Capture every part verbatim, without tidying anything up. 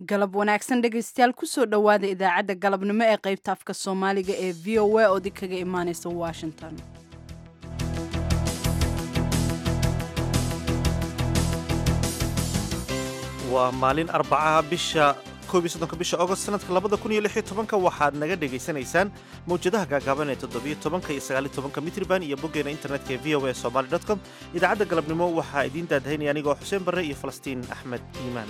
galab wanaagsan dhegaystayaal kusoo dhowaada idaacadda galabnimo ee qaybta afka soomaaliga ee v o a oo dib kaga imaanaysa washington. waa maalin arbacaha bisha koob iyo soddonka bisha agost sanadka labada kun iyo lix iyo tobanka waxaad naga dhegaysanaysaan mawjadaha gaagaaban ee toddobiyo tobanka iyo sagaal iyo tobanka mitriban iyo boggeena internetka ee v o a somali dot com. idaacadda galabnimo waxaa idiin daadahaynaya anigoo xuseen barre iyo falastiin axmed iimaan.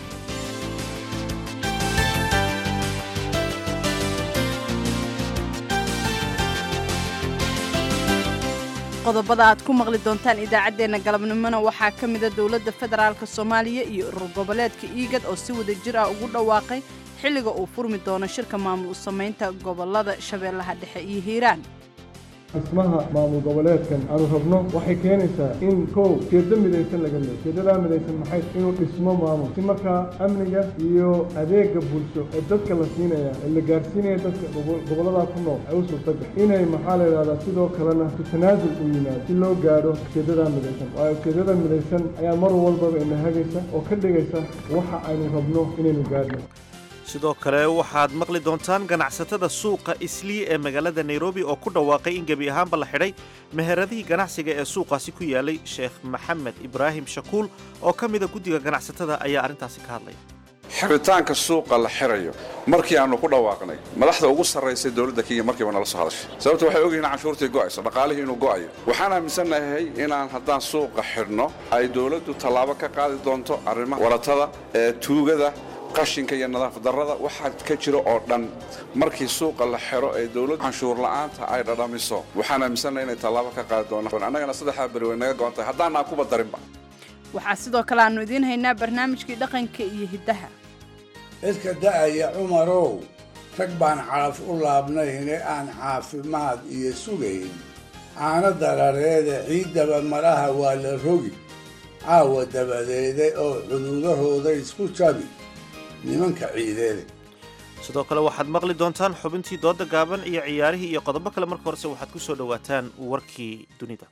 qodobada aad ku maqli doontaan idaacaddeenna galabnimona waxaa ka mida dowladda federaalka soomaaliya iyo urur goboleedka iigad oo si wada jir ah ugu dhawaaqay xilliga uu furmi doono shirka maamul u samaynta gobollada shabeellaha dhexe iyo hiiraan. dhismaha maamul goboleedkan aanu rabno waxay keenaysaa in kow jeeddo midaysan laga leeyo jeedadaa midaysan maxay inuu dhismo maamul si markaa amniga iyo adeega bulsho ee dadka la siinaya ee la gaarsiinaya dadka gobolladaa ku nool ay u suurtagal inay maxaa la yidhahdaa sidoo kalena tanaasul u yimaado si loo gaadho jeedadaa midaysan waayo jeedada midaysan ayaa mar walbaba ina hagaysa oo ka dhigaysa waxa aynu rabno inaynu gaadhno. sidoo kale waxaad maqli doontaan ganacsatada suuqa islii ee magaalada nairobi oo ku dhawaaqay in gebi ahaanba la xidhay meheradihii ganacsiga ee suuqaasi ku yaalay. sheekh maxamed ibraahim shakuul oo ka mida guddiga ganacsatada ayaa arrintaasi ka hadlaya. xiritaanka suuqa la xirayo markii aanu ku dhawaaqnay madaxda ugu sarraysay dowladda Kenya markiiba nala soo hadashay sababta waxay ogyihiin canshuurtii go'ayso dhaqaalihii inuu go'ayo. waxaan aaminsanahay inaan haddaan suuqa xidhno ay dowladdu tallaabo ka qaadi doonto arrimaha waratada ee tuugada qashinka iyo nadaafad darrada waxa ka jira oo dhan markii suuqa la xiro ee dawladda canshuur la'aanta ay dhadhamiso waxaan aaminsanahay inay tallaabo ka qaadi doonaan annagana saddexda bari way naga go'an tahay haddaan aan kuba darinba. waxaa sidoo kale aanu idiin haynaa barnaamijkii dhaqanka iyo hiddaha. iska da'aya cumarow rag baan calaf u laabnayne aan caafimaad iyo sugayn caano darareede ciiddaba maraha waa la rogi caawa dabadeede oo cududahooda isku jabi nimanka ciideede. sidoo kale waxaad maqli doontaan xubintii dooda gaaban iyo ciyaarihii iyo qodobo kale. marka horese waxaad ku soo dhowaataan warkii dunida.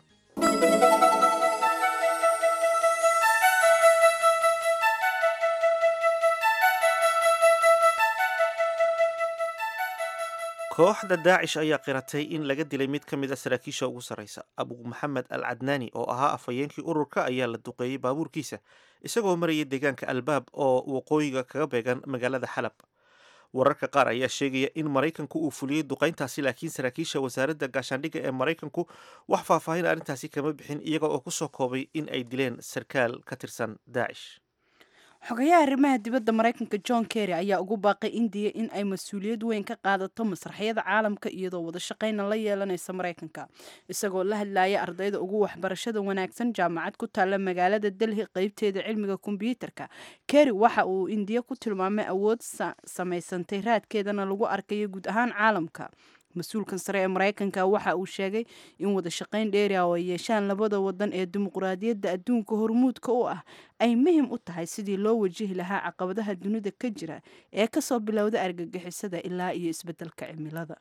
kooxda daacish ayaa qiratay in laga dilay mid ka mid a saraakiisha ugu sarraysa. abu maxamed al cadnaani oo ahaa afhayeenkii ururka ayaa la duqeeyey baabuurkiisa isagoo marayay deegaanka albaab oo waqooyiga kaga beegan magaalada xalab. wararka qaar ayaa sheegaya in maraykanku uu fuliyey duqayntaasi laakiin saraakiisha wasaaradda gaashaandhigga ee maraykanku wax faahfaahin arrintaasi kama bixin iyaga oo ku soo koobay in ay dileen sarkaal ka tirsan daacish. xogayaha arrimaha dibadda maraykanka john kerry ayaa ugu baaqay indiya in ay mas-uuliyad weyn ka qaadato masraxyada caalamka iyadoo wada shaqayna la yeelanaysa maraykanka. isagoo la hadlaya ardayda ugu waxbarashada wanaagsan jaamacad ku taalla magaalada delhi qeybteeda cilmiga kombyuutarka, kerry waxa uu indiya ku tilmaamay awood samaysantay raadkeedana lagu arkayo guud ahaan caalamka. mas-uulkan sare ee maraykanka waxa uu sheegay in wada shaqayn dheeri ah oo ay yeeshaan labada wadan ee dimuqraadiyadda adduunka hormuudka u ah ay muhiim u tahay sidii loo wajihi lahaa caqabadaha dunida ka jira ee kasoo bilowda argagixisada ilaa iyo isbeddelka cimilada.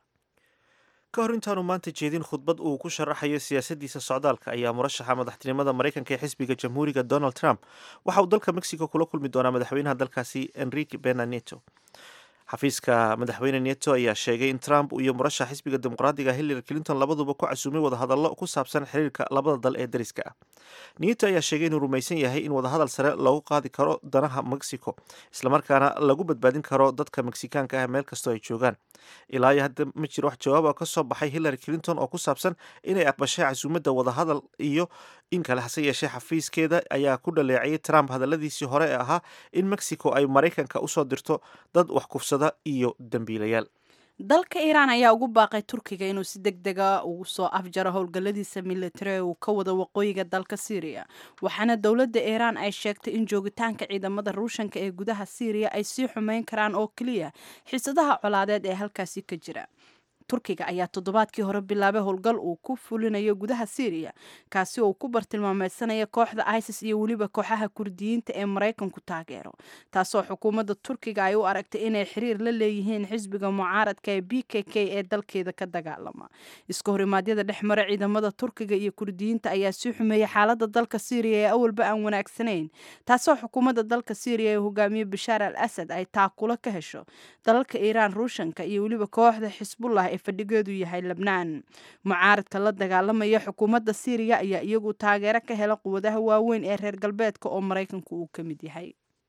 ka hor intaanu maanta jeedin khudbad uu ku sharaxayo siyaasaddiisa socdaalka ayaa murashaxa madaxtinimada maraykanka ee xisbiga jamhuuriga donald trump waxa uu dalka mexico kula kulmi doonaa madaxweynaha dalkaasi enrique pena nieto. xafiiska madaxweyne nieto ayaa sheegay in trump iyo murashax xisbiga dimuqraadiga hillary clinton labaduba ku casuumay wadahadallo ku saabsan xiriirka labada dal ee dariska ah. nieto ayaa sheegay inuu rumaysan yahay in wadahadal sare loogu qaadi karo danaha mexico islamarkaana lagu badbaadin karo dadka meksikaanka ah meel kastoo ay joogaan. ilaa iyo hadda ma jiro wax jawaab ah ka soo baxay hillary clinton oo ku saabsan inay aqbashay casuumadda wadahadal iyo in kale. hase yeeshee xafiiskeeda ayaa ku dhaleeciyay trump hadalladiisii hore ee ahaa in mexico ay maraykanka usoo dirto dad wax kufsada iyo dambiilayaal. dalka iiraan ayaa ugu baaqay turkiga inuu si deg dega ugu soo afjaro howlgalladiisa militari ee uu ka wado waqooyiga dalka syriya. waxaana dowladda iiraan ay sheegtay in joogitaanka ciidamada ruushanka ee gudaha syriya ay sii xumeyn karaan oo keliya xiisadaha colaadeed ee halkaasi ka jira. turkiga ayaa toddobaadkii hore bilaabay howlgal uu ku fulinayo gudaha syriya kaasi oo ku bartilmaameysanaya kooxda isis iyo weliba kooxaha kurdiyiinta ee maraykanku taageero taasoo xukuumadda turkiga ay u aragtay inay xiriir la leeyihiin xisbiga mucaaradka ee b k k ee dalkeeda ka dagaalama iska horimaadyada dhex mara ciidamada turkiga iyo kurdiyiinta ayaa sii xumeeyay xaalada dalka syriya ee awalba aan wanaagsanayn taasoo xukuumadda dalka syriya ee hogaamiye bashaar al asad ay taakulo ka hesho dalalka iiraan ruushanka iyo weliba kooxda xisbullah ee fadhigeedu yahay lebnaan mucaaradka la dagaalamaya xukuumadda syriya ayaa iyagu taageero ka hela quwadaha waaweyn ee reer galbeedka oo maraykanku uu ka mid yahay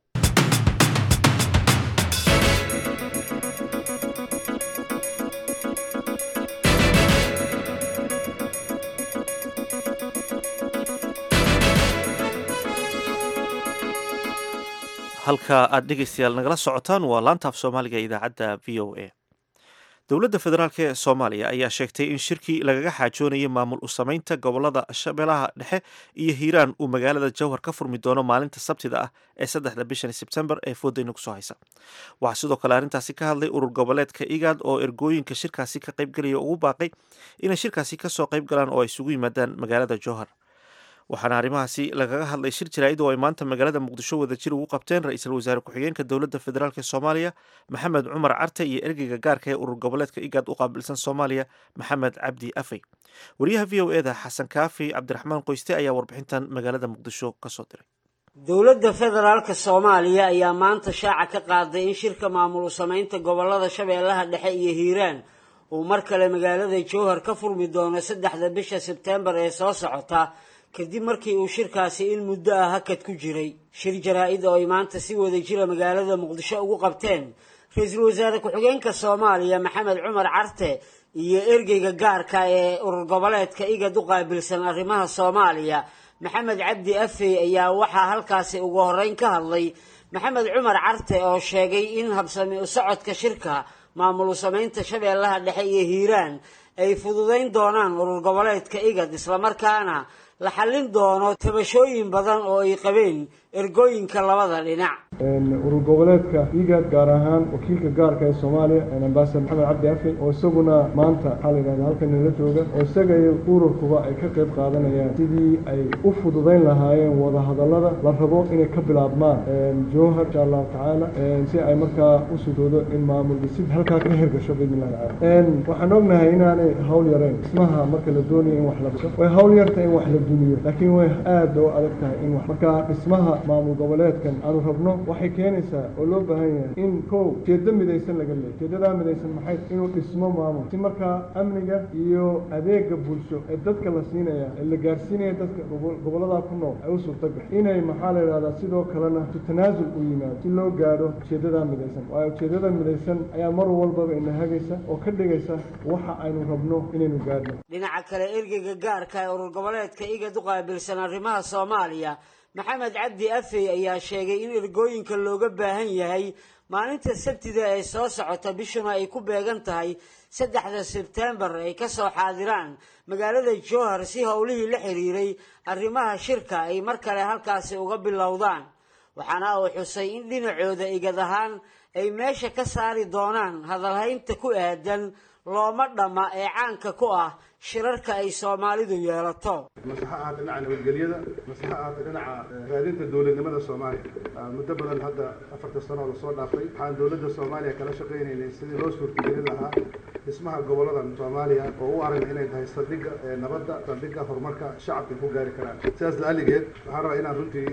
halka aad dhegaystayaal nagala socotaan waa laanta af soomaaliga ee idaacadda v o a dowladda federaalk ee soomaaliya ayaa sheegtay in shirkii lagaga xaajoonayay maamul u samaynta gobolada shabeellaha dhexe iyo hiiraan uu magaalada jowhar ka furmi doono maalinta sabtida ah ee saddexda bishan sebtembar ee foodayna kusoo haysa waxaa sidoo kale arrintaasi ka hadlay urur goboleedka igaad oo ergooyinka shirkaasi ka qaybgelaya ugu baaqay inay shirkaasi kasoo qayb galaan oo ay isugu yimaadaan magaalada jowhar waxaana arrimahaasi lagaga hadlay shir jaraa'id oo ay maanta magaalada muqdisho wadajir ugu qabteen ra-iisul wasaare ku-xigeenka dowladda federaalk ee soomaaliya maxamed cumar carte iyo ergeyga gaarka ee urur goboleedka igaad u qaabilsan soomaaliya maxamed cabdi afey wariyaha v o eda xasan kaafi cabdiraxmaan qoyste ayaa warbixintan magaalada muqdisho kasoo diray dowladda federaalka soomaaliya ayaa maanta shaaca ka qaaday in shirka maamul u samaynta gobolada shabeellaha dhexe iyo hiiraan uu mar kale magaalada jowhar ka furmi doono saddexda bisha sebtembar ee soo socota kadib markii uu shirkaasi in muddo ah hakad ku jiray shir jaraa-id oo ay maanta si wada jira magaalada muqdisho ugu qabteen ra-iisul wasaare ku-xigeenka soomaaliya maxamed cumar carte iyo ergeyga gaarka ee urur goboleedka igad u qaabilsan arrimaha soomaaliya maxamed cabdi afey ayaa waxaa halkaasi ugu horeyn ka hadlay maxamed cumar carte oo sheegay in habsami u socodka shirka maamul u samaynta shabeellaha dhexe iyo hiiraan ay fududayn doonaan urur goboleedka igad islamarkaana la xallin doono tabashooyin badan oo ay qabeen ergooyinka labada dhinac urur goboleedka igaad gaar ahaan wakiilka gaarka ee soomaaliya ambasador maxamed cabdi afey oo isaguna maanta waxaa la yidhahda halkan nala jooga oo isaga iyo ururkuba ay ka qayb qaadanayaan sidii ay u fududayn lahaayeen wadahadallada la rabo inay ka bilaabmaan jowhar insha allahu tacaala si ay markaa u sudoodo in maamul dhisid halkaa ka hirgasho biidnillahi tacaala waxaan ognahay inaanay hawl yarayn dhismaha marka la doonayo in wax la dhiso way hawl yartahay in wax la dumiyo laakiin way aada u adag tahay in wax markaa dhismaha maamul goboleedkan aanu rabno waxay keenaysaa oo loo baahan yahay in kow jeedo midaysan laga leeyo jeedadaa midaysan maxay inuu dhismo maamul si markaa amniga iyo adeega bulsho ee dadka la siinaya ee la gaarsiinaya dadka gobolladaa ku nool ay u suurtagasho inay maxaa la yidhahdaa sidoo kalena si tanaasul u yimaado si loo gaadho jeedadaa midaysan waayo jeedada midaysan ayaa mar walbaba ina hagaysa oo ka dhigaysa waxa aynu rabno inaynu gaadhno dhinaca kale ergeyga gaarka ee urur goboleedka igad u qaabilsan arrimaha soomaaliya maxamed cabdi afey ayaa sheegay in ergooyinka looga baahan yahay maalinta sabtida ee soo socota bishuna ay ku beegan tahay saddexda sebtembar ay ka soo xaadiraan magaalada jowhar si howlihii la xiriiray arrimaha shirka ay mar kale halkaasi uga bilowdaan waxaana uu xusay in dhinacooda igad ahaan ay meesha ka saari doonaan hadalhaynta ku aadan looma dhamma ee caanka ku ah shirarka ay soomaalidu yeelato mase ha ahaata dhinaca nabadgelyada mase ha ahaata dhinaca raadinta dowladnimada soomaaliya muddo badan hadda afarta sano oo lasoo dhaafay waxaan dowladda soomaaliya kala shaqaynaynay sidii loo suurtagelin lahaa dhismaha goboladan soomaaliya oo u aragna inay tahay saldhigga nabadda saldhigga horumarka shacabka ku gaari karaan sidaas laaligeed waxaan rabaa inaan runtii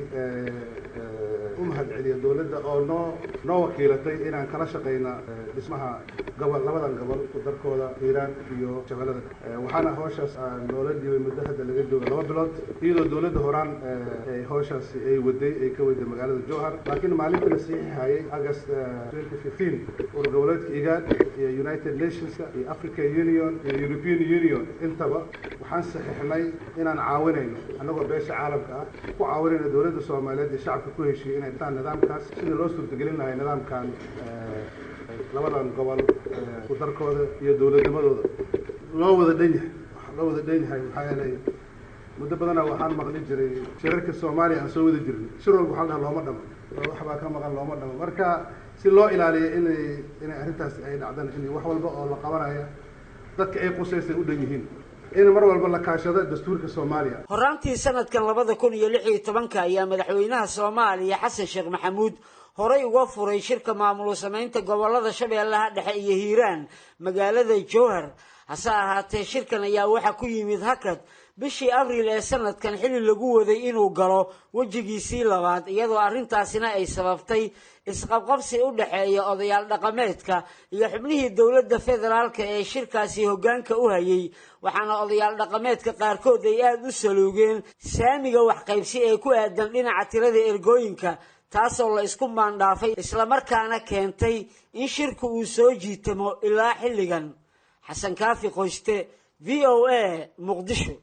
u mahad celiyo dowladda oo noo noo wakiilatay inaan kala shaqayna dhismaha gobol labadan gobol darkooda hiiraan iyo shabeellada waxaana hawshaas noola dhiibay muddo hadda laga jooga laba bilood iyadoo dowladda horaan hawshaasi ay waday ay ka waday magaalada jowhar laakiin maalinta la saxiixayay august twenty fifteen urur goboleedka igaad iyo united nationska iyo african union iyo european union intaba waxaan saxiixnay inaan caawinayno annagoo beesha caalamka ah ku caawinayno dowladda soomaaliyeed iyo shacabka ku heshiiyey inay dhisaan nidaamkaas sidii loo suurtagelin lahay nidaamkan labadan gobol ku darkooda iyo dowladnimadooda loo wada dhan yahay loo wada dhan yahay maxaa yeelay muddo badana waxaan maqli jiray shirarka soomaaliya aan soo wada jirnay shir walba waxaa dhaha looma dhamo waxbaa ka maqan looma dhamo marka si loo ilaaliyo inay inay arrintaas ay dhacdaan in wax walba oo la qabanaya dadka ay qusaysay u dhan yihiin in mar walba la kaashado dastuurka Soomaaliya. Horaantii sanadkan labada kun iyo lix iyo tobanka ayaa madaxweynaha Soomaaliya Xasan Sheekh Maxamuud horay uga furay shirka maamul samaynta gobolada Shabeellaha Dhexe iyo Hiiraan magaalada Jowhar. hase ahaatee shirkan ayaa waxa ku yimid hakad bishii abriil ee sanadkan xilli lagu waday inuu galo wajigiisii labaad iyadoo arrintaasina ay sababtay isqabqabsi u dhaxeeya odayaal dhaqameedka iyo xubnihii dowladda federaalka ee shirkaasi hoggaanka u hayay waxaana odayaal dhaqameedka qaarkood ay aad u saluugeen saamiga waxqaybsi ee ku aadan dhinaca tirada ergooyinka taasoo la isku maandhaafay isla markaana keentay in shirku uu soo jiitamo ilaa xilligan. xasan kaafi qoyste v o a muqdisho.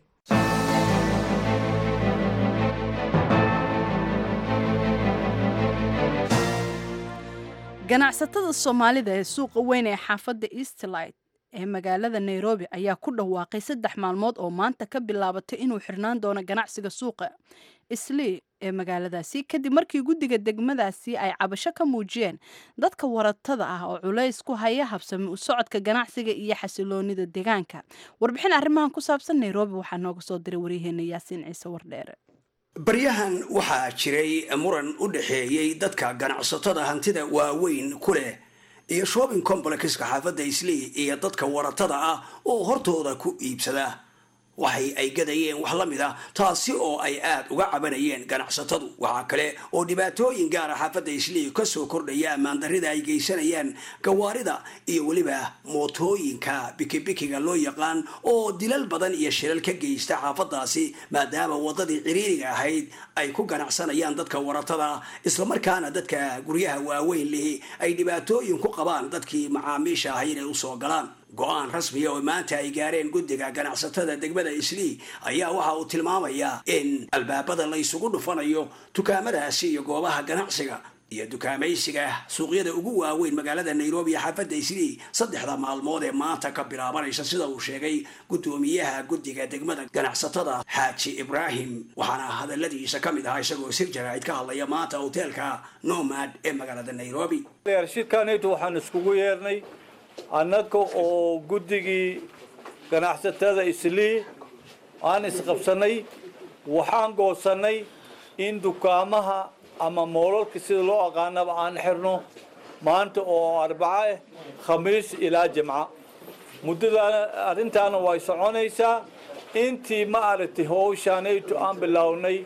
ganacsatada Soomaalida ee suuqa weyn ee xaafadda Eastlight ee magaalada Nairobi ayaa ku dhawaaqay saddex maalmood oo maanta ka bilaabatay inuu xirnaan doono ganacsiga suuqa Islii ee magaaladaasi kadib markii guddiga degmadaasi ay cabasho ka muujiyeen dadka waratada ah oo culays ku haya habsami u socodka ganacsiga iyo xasiloonida deegaanka. Warbixin arrimahan ku saabsan Nairobi waxaa nooga soo diray wariyaheenna Yaasiin Ciise Wardheere. baryahan waxaa jiray muran u dhaxeeyay dadka ganacsatada hantida waaweyn ku leh iyo shopping complexka xaafadda Islii iyo dadka waratada ah oo hortooda ku iibsada waxay ay gadayeen wax la mid ah taasi oo ay aad uga cabanayeen ganacsatadu. waxa kale oo dhibaatooyin gaar ah xaafadda Islii ka soo kordhaya ammaan darrida ay geysanayaan gawaarida iyo waliba mootooyinka bikibikiga loo yaqaan oo dilal badan iyo shilal ka geysta xaafadaasi maadaama wadadii ciriiriga ahayd ay ku ganacsanayaan dadka waratada isla markaana dadka guryaha waaweyn leh ay dhibaatooyin ku qabaan dadkii macaamiisha ah inay u soo galaan. go'aan rasmi ah oo maanta ay gaareen guddiga ganacsatada degmada Islii ayaa waxa uu tilmaamayaa in albaabada la isugu dhufanayo dukaamadaasi iyo goobaha ganacsiga iyo dukaamaysiga suuqyada ugu waaweyn magaalada Nairobi iyo xaafadda Islii saddexda maalmood ee maanta ka bilaabanaysa sida uu sheegay gudoomiyaha guddiga degmada ganacsatada Xaaji Ibrahim waxaana hadaladiisa ka mid ah isagoo sir jaraa'id ka hadlaya maanta hotelka Nomad ee magaalada Nairobi. shirkaanaydu waxaan iskugu yeernay annaga oo guddigii ganacsatada Islii aan isqabsanay waxaan goosanay in dukaamaha ama moolalka sida loo aqaanaba aan xirno maanta oo arbaca ah khamiis ilaa jimca. muddada arrintaana way soconaysaa intii ma aragtay howshaanaydu aan bilownay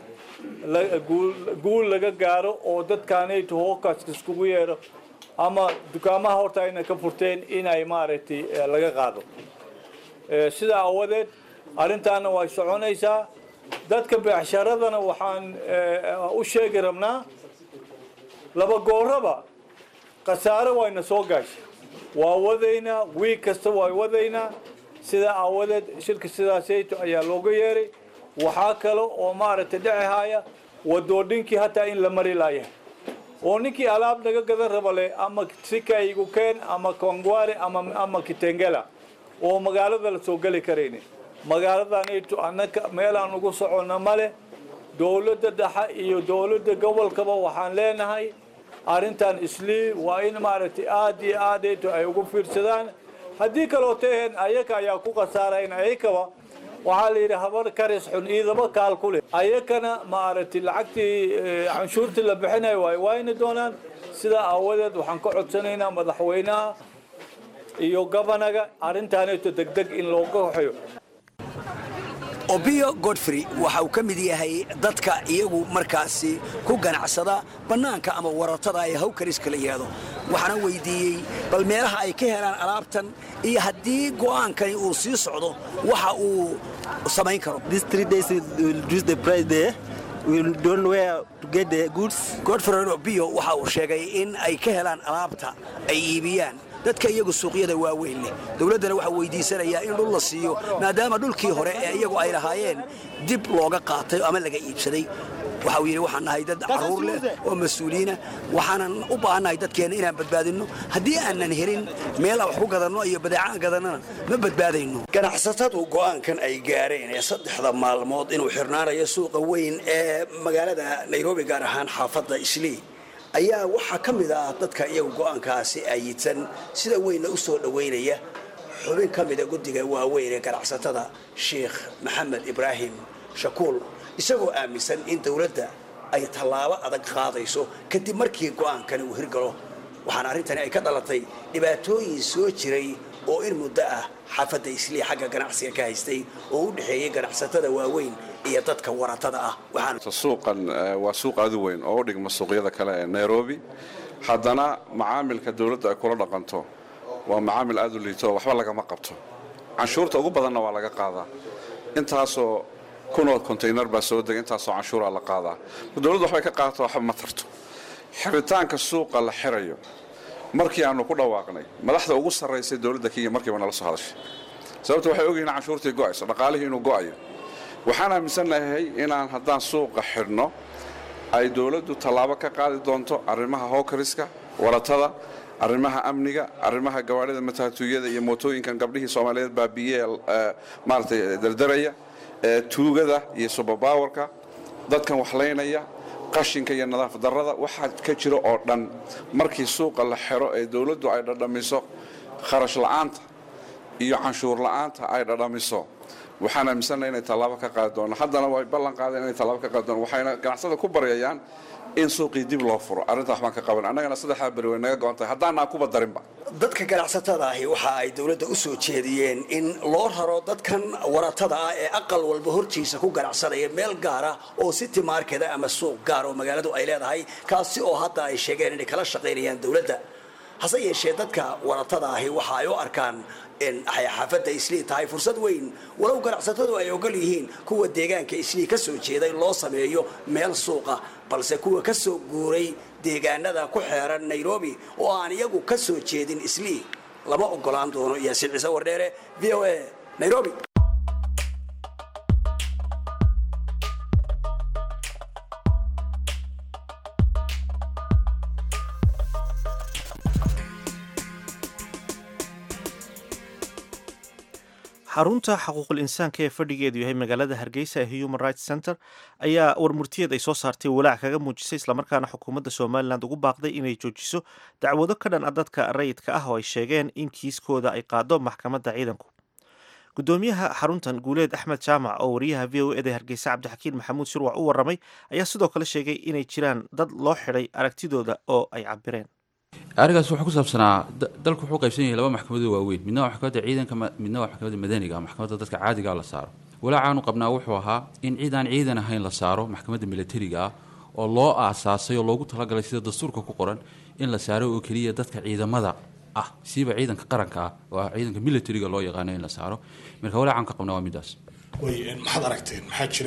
guul laga gaaro oo dadkaanaydu hookaas iskugu yeero ama dukaamaha horta ayna ka furteen inay maaragtay laga qaado. sida awadeed arrintaana way soconaysaa dadka beecsharadana waxaan u sheegi rabnaa laba gooraba khasaare wayna soo gaashay waa wadaynaa wiig kasta way wadaynaa sida awadeed shirka sidaasayto ayaa looga yeeray. waxaa kale oo maaragtay dhacihaya wadoodhinkii hataa in la mari laaya oo ninkii alaab naga gadan rabale ama sikaygu keen ama kongware ama ama kitengela oo magaalada la soo gali kareen magaaladaanaytu annaka meelaan ugu soconna male. dowladda dhexe iyo dowladda gobolkaba waxaan leenahay arrintan Islii waa in maaragtay aad iyo aad ay ugu fiirsadaan haddii kaloo taheen ayaga ayaa ku khasaarayn ayakaba waxaa la yidhi habar karis xun iidaba kaal ku leh ayakana maaragtay lacagtii canshuurtii la bixinay way wayna doonaan. sida awadeed waxaan ka codsanaynaa madaxweynaha iyo gabanaga arrintaanayto degdeg in looga hoxeeyo. Obio Godfrey waxa uu ka mid yahay dadka iyagu markaasi ku ganacsada banaanka ama waratada ay hawkariska la yiraahdo. waxaana weydiiyey bal meelaha ay ka helaan alaabtan iyo haddii go'aankani uu sii socdo waxa uu samayn karo. These three days will reduce the price there. We don't know where to get the goods. Godfrey Obio waxa uu sheegay in ay ka helaan alaabta ay iibiyaan dadka iyagu suuqyada waaweyn leh. dawladana waxa weydiisanaya in dhul la siiyo maadaama dhulkii hore ee iyagu ay lahaayeen dib looga qaatay ama laga iibsaday. waxa uu yiri waxaan nahay dad caruur leh oo mas'uuliina waxaanan u baahanahay dadkeena inaan badbaadino haddii aanan helin meel wax ku gadano iyo badeecad gadanana ma badbaadayno. ganacsatadu go'aankan ay gaareen ee saddexda maalmood inuu xirnaanayo suuqa weyn ee magaalada Nairobi gaar ahaan xaafadda Islii ayaa waxa ka mid ah dadka iyagu go'aankaasi ayidsan sida weyn u soo dhaweynaya xubin ka mida guddiga waaweyn ee ganacsatada sheekh maxamed ibraahim shakuul isagoo aaminsan in dowladda ay tallaabo adag qaadayso kadib markii go'aankani uu hirgalo waxaana arrintani ay ka dhalatay dhibaatooyin soo jiray oo in muddo ah xaafadda islii xagga ganacsiga ka haystay oo u dhexeeyay ganacsatada waaweyn iyo dadka waratada ah waxaan suuqan waa suuq aad u weyn oo u dhigma suuqyada kale ee Nairobi haddana macaamilka dawladda ay kula dhaqanto waa macaamil aad u liito waxba laga ma qabto canshuurta ugu badanna waa laga qaadaa intaasoo kunoo container baa soo degay intaasoo canshuura la qaadaa dawladdu waxbay ka qaadato waxba ma tarto xiritaanka suuqa la xirayo markii aanu ku dhawaaqnay madaxda ugu sarreysay dawladda Kenya markiiba nala soo hadashay sababtoo waxay ogyihiin canshuurtii go'ayso dhaqaalihii inuu go'ayo waxaan aaminsanahay inaan haddaan suuqa xirno ay dawladdu tallaabo ka qaadi doonto arrimaha hawkeriska waratada arrimaha amniga arrimaha gawaarida mataatuuyada iyo mootooyinkan gabdhihii Soomaaliyeed baabiye maartay dardaraya tuugada iyo subabawarka dadkan wax leynaya qashinka iyo nadaafad darrada waxa ka jiro oo dhan markii suuqa la xiro ee dawladdu ay dhadhamiso kharash la'aanta iyo canshuur la'aanta ay dhadhamiso waxaan aaminsanahay inay tallaabo ka qaadi doonaan haddana way ballan qaadeen inay tallaabo ka qaadi doonaan waxayna ganacsada ku baryayaan in suuqii dib loo furo arrinta waxbaan ka qaban annagana saddexda bari way naga go'an tahay haddaanaan kuba darinba dadka ganacsatada ahi waxa ay dawladda u soo jeediyeen in loo raro dadkan waratada ah ee aqal walba hortiisa ku ganacsanaya meel gaar ah oo city market ama suuq gaar oo magaaladu ay leedahay kaasi oo hadda ay sheegeen inay kala shaqaynayaan dawladda hase yeeshee dadka waratada ahi waxa ay u arkaan in ay xaafadda islii tahay fursad weyn walow ganacsatadu ay ogol yihiin kuwa deegaanka islii ka soo jeeday loo sameeyo meel suuqa balse kuwa ka soo guuray deegaanada ku xeeran Nairobi oo aan iyagu ka soo jeedin islii lama ogolaan doono Yaasiin Ciise Wardheere V O A Nairobi xarunta xuquuqul insaanka ee fadhigeedu yahay magaalada Hargeysa ee Human Rights Center ayaa warmurtiyeed ay soo saartay walaac kaga muujisay isla markaana xukuumadda Soomaaliland ugu baaqday inay joojiso dacwado ka dhan ah dadka rayidka ah oo ay sheegeen in kiiskooda ay qaado maxkamadda ciidanku gudoomiyaha xaruntan Guuleed Axmed Jaamac oo wariyaha V O A ee Hargeysa Cabdixakiin Maxamuud Shirwac u waramay ayaa sidoo kale sheegay inay jiraan dad loo xiray aragtidooda oo ay cabireen arigaas wuxuu ku saabsanaa dalku wuxuu qaybsan yahay laba maxkamadood waaweyn midna waa maxkamadda ciidanka midna waa maxkamadda madaniga maxkamadda dadka caadiga la saaro walaacaanu qabnaa wuxuu ahaa in ciidan ciidan ahayn la saaro maxkamadda militariga ah oo loo aasaasay oo loogu talagalay sida dastuurka ku qoran in la saaro oo kaliya dadka ciidamada ah siiba ciidanka qaranka ah oo ciidanka militariga loo yaqaan in la saaro marka walaacan ka qabnaa waa midaas way maxaad aragteen maxaa jira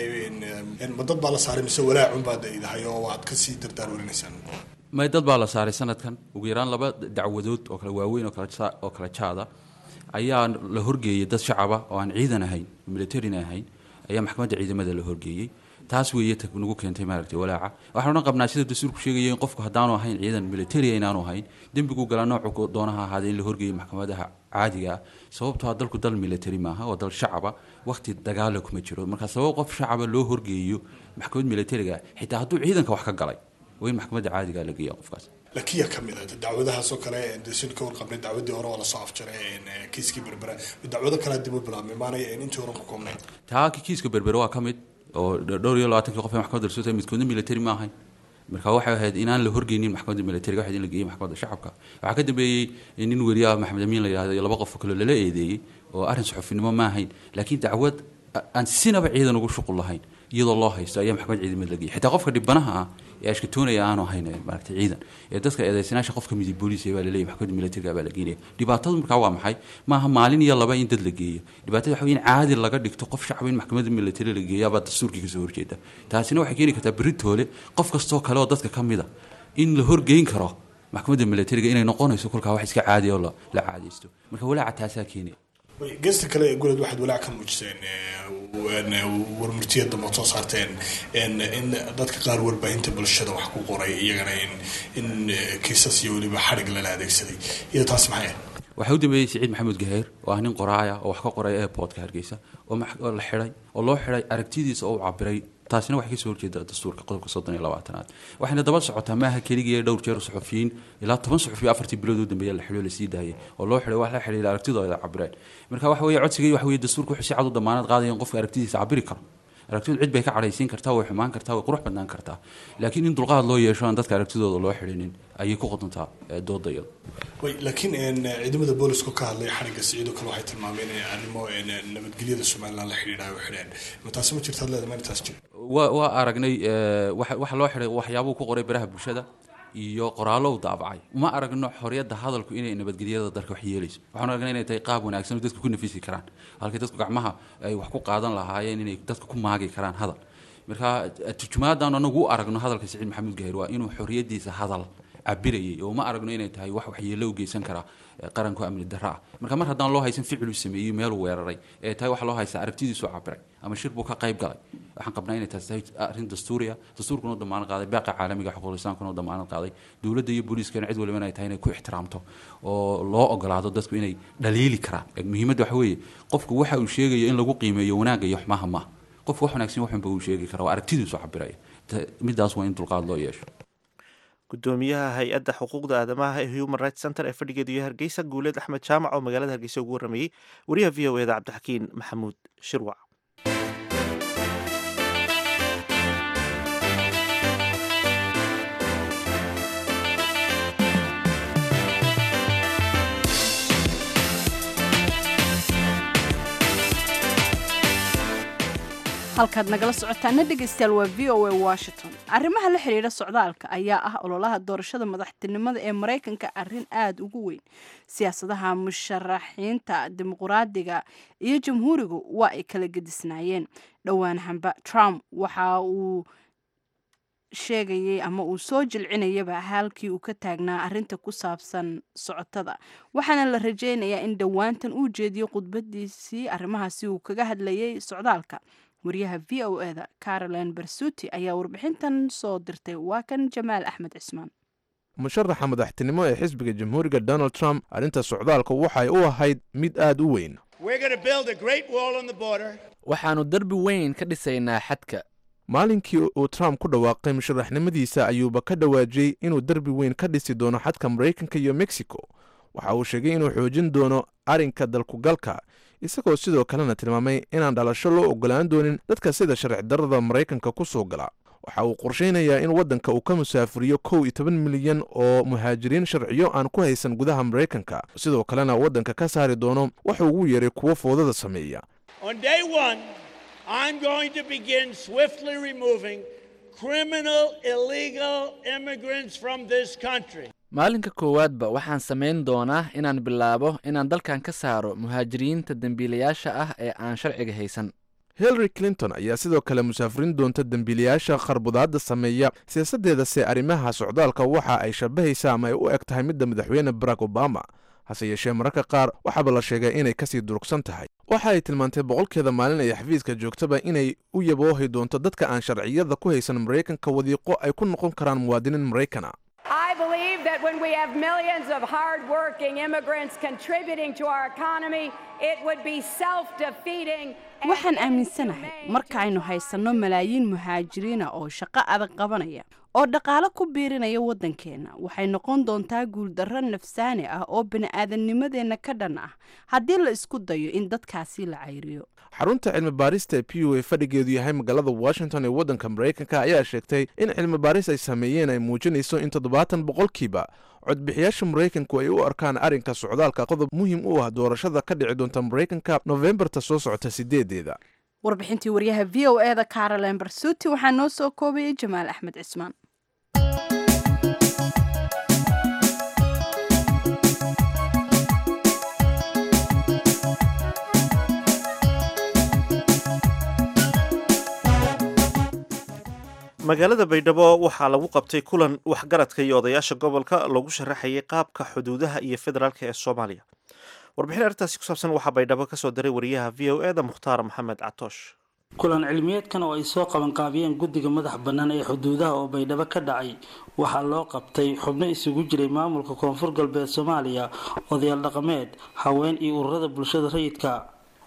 in madad baa la saaray mise walaacun baad idahay oo aad ka sii dardaar warinaysaan ma dad baa la saaray sanadkan ugu yaraan laba dacwadood oo kala waaweyn oo kala oo kala jaada ayaa la horgeeyay dad shacab ah oo aan ciidan ahayn military ahayn ayaa maxkamadda ciidamada la horgeeyay taas weeye tan ugu keentay maaragtay walaaca waxaanu qabnaa sida dastuurku sheegay in qofku hadaanu ahayn ciidan military inaanu ahayn dambigu gala noocu doonaha ahaada in la horgeeyo maxkamadaha caadiga sababtoo ah dalku dal military maaha oo dal shacab ah waqti dagaal kuma jiro marka sabab qof shacab loo horgeeyo maxkamad militariga xitaa hadduu ciidanka wax ka galay وين محكمة عادي قال لقيه قفكاس لكن يا كم إذا دعوتها سكرة دسين كور قبل دعوتي ورا ولا صاف جرين كيسكي بربرة الدعوة كانت دبوا بلا معناه إن أنتوا رمكم نه تاكي كيسكي بربرة كمد أو دور يلا عتك قفة محكمة درسوتة متكون ميلتري ما هاي مركا واحد هاد إنان لهرجينين محكمة الميلتري واحد لقيه محكمة الشعب وعكد بي إنين وريا محمد أمين اللي يلا بقف كل اللي يدي وأرن صحفي إنه ما هاي لكن دعوة أن سنة بعيدا نقول شق الله هاي يد الله يست أيام محكمة عيد مدلقي حتى قف قد بناها إيش كتونا يا أنا هاي ماركت عيدا يدرس إذا سناش قف كم يدي بوليس يبغى للي محكمة الميلتري قبل لقيني دبعتهم مركوام حي ما هم مالين يلا بين تدلقيه دبعتهم حوين عادي لقى دك تقف شعبين محكمة الميلتري لقيه بعد السور كي كسور كده تحسين واحد كيني كتب بريد هولي قف كستوك هلا دتك كم يدا إن لهور جين كرا محكمة الميلتري إن نقونه يسوق كل واحد كعادي ولا لا عادي يستو مركو ولا عتاسا كيني قصة كلا يقول واحد ولا كم مجسين وإن ورمرتيه ضم صارتين إن إن ذاتك قال وربعين تبل الشدة وحقوق قرية يعني إن إن كيسس يولي بحرق لنا هذا السدي إذا تسمع يعني وحود بي سعيد محمود جهير وهنين قراية وحقوق قرية بودكاست جيسة ومح الحري والله حري أركتيديس أو عبري taasina waxay kasoo horjeedaa dastuurka qodobka soddon iyo labaatanaad waxayna daba socotaa maaha keligii dhowr jeer suxufiyiin ilaa toban suxufiyo afartii bilood u dambeeya la xidho la sii daayay oo loo xidhay wax la xidhiidha aragtidooda cabireen marka waxa weeye codsigii waxa weeye dastuurku wuxuu si cad u damaanad qaadaya in qofka aragtidiisa cabiri karo aragtidu cid bay ka cadhaysiin kartaa way xumaan kartaa way qurux badnaan kartaa laakiin in dulqaad loo yeesho aan dadka aragtidooda loo xidhinin ayay ku qodontaa doodayada way laakiin ciidamada boolisku ka hadlay xariga siciid oo kale waxay tilmaameen in arrimo nabadgelyada Soomaaliland la xiriiraayo xidheen ma taas ma jirtaa leedahay taas jir waa waa aragnay waxa loo xidhay waxyaabo ku qoray baraha bulshada iyo qoraallo u daabacay uma aragno xorriyadda hadalku inay nabadgelyada dalka wax yeelayso waxaan aragnay inay tahay qaab wanaagsan oo dadku ku nafisi karaan halka dadku gacmaha ay wax ku qaadan lahaayeen inay dadku ku maagi karaan hadal marka turjumaadaan anagu u aragno hadalka Siciid Maxamuud Gahir waa inuu xorriyadiisa hadal cabirayay oo ma aragno inay tahay wax waxyeello u geysan kara qaranka amni darra marka mar haddaan loo haysan ficil uu sameeyay meel weeraray ee tahay wax loo haysan aragtidiisu cabiray ama shir buu ka qayb galay waxaan qabnaa inay tahay arrin dastuuriya dastuurkuna damaanad qaaday baaqa caalamiga xuquuqul insaanka damaanad qaaday dawladda iyo booliiskana cid walba inay tahay inay ku ixtiraamto oo loo ogolaado dadku inay dhaliili karaan muhiimadda waxa weeye qofku waxa uu sheegayo in lagu qiimeeyo wanaagga iyo xumaha ma qofku wax wanaagsan waxba uu sheegi karo aragtidiisu cabiraya midaas waa in dulqaad loo yeesho gudoomiyaha hay-adda xuquuqda aadamaha ee Human Rights Center ee fadhigeedu yahay Hargeysa Guuleed Axmed Jaamac oo magaalada Hargeysa ugu waramayay wariyaha V O A da Cabdixakiin Maxamuud Shirwac halkaad nagala socotaana dhegaystayaal waa V O A Washington arrimaha la xiriira socdaalka ayaa ah ololaha doorashada madaxtinimada ee Mareykanka arrin aad ugu weyn siyaasadaha musharaxiinta dimuqraadiga iyo jamhuurigu waa ay kala gedisnaayeen dhowaan hamba Trump waxa uu sheegayay ama uu soo jilcinayaba halkii uu ka taagnaa arrinta ku saabsan socotada waxaana la rajeynayaa in dhowaantan uu jeediyo khudbadiisii arrimahaasi uu kaga hadlayay socdaalka wariyaha V O A da Caroline Bersuti ayaa warbixintan soo dirtay waa kan Jamaal Axmed Cismaan musharaxa madaxtinimo ee xisbiga jamhuuriga Donald Trump arrinta socdaalka waxay u ahayd mid aad u weyn waxaanu darbi weyn ka dhisaynaa xadka maalinkii uu Trump ku dhawaaqay musharaxnimadiisa ayuuba ka dhawaajiyay inuu darbi weyn ka dhisi doono xadka Mareykanka iyo Mexico waxa uu sheegay inuu xoojin doono arrinka dalku galka isagoo sidoo kalena tilmaamay inaan dhalasho loo ogolaan doonin dadka sida sharci darrada Mareykanka ku soo gala waxa uu qorsheynayaa in waddanka uu ka musaafiriyo kow iyo toban milyan oo muhaajiriin sharciyo aan ku haysan gudaha Mareykanka sidoo kalena waddanka ka saari doono waxa ugu yeeray kuwa foodada sameeya On day one, I'm going to begin swiftly removing criminal illegal immigrants from this country. maalinka koowaadba waxaan samayn doonaa inaan bilaabo inaan dalkan ka saaro muhaajiriinta dembiilayaasha ah ee aan sharciga haysan Hillary Clinton ayaa sidoo kale musaafirin doonta dembiilayaasha qarbudaadda sameeya siyaasadeeda si arrimaha socdaalka waxa ay shabahaysaa ama ay u eg tahay midda madaxweyne Barack Obama hase yeeshee mararka qaar waxaaba la sheegay inay kasii durugsan tahay waxa ay tilmaantay boqolkeeda maalin ay xafiiska joogtaba inay u yaboohi doonto dadka aan sharciyada ku haysan Mareykanka wadiiqo ay ku noqon karaan muwaadiniin Mareykana I believe that when we have millions of hard-working immigrants contributing to our economy, it would be self-defeating. waxaan aaminsanahay marka aynu haysanno malaayiin muhaajiriina oo shaqo adag qabanaya oo dhaqaale ku biirinaya waddankeena waxay noqon doontaa guuldarro nafsaani ah oo bini'aadamnimadeenna ka dhan ah haddii la isku dayo in dadkaasi la cayriyo xarunta cilmi baarista ee Pew ee fadhigeedu yahay magaalada Washington ee waddanka Mareykanka ayaa sheegtay in cilmi baaris ay sameeyeen ay muujinayso in toddobaatan boqolkiiba codbixiyaasha Mareykanku ay u arkaan arrinka socdaalka qodob muhiim u ah doorashada ka dhici doonta Mareykanka November-ta soo socota sideedeeda warbixintii wariyaha V O A da Caroline Bersuti waxaa noo soo koobay Jamaal Axmed Cismaan magaalada Baydhabo waxaa lagu qabtay kulan waxgaradka iyo odayaasha gobolka lagu sharaxayay qaabka xuduudaha iyo federaalka ee Soomaaliya warbixin arrintaasi ku saabsan waxaa Baydhabo ka soo diray wariyaha V O A da Mukhtaar Maxamed Catoosh kulan cilmiyeedkan oo ay soo qaban qaabiyeen guddiga madax bannaan ee xuduudaha oo Baydhabo ka dhacay waxaa loo qabtay xubno isugu jiray maamulka koonfur galbeed Soomaaliya odayaal dhaqameed haween iyo ururada bulshada rayidka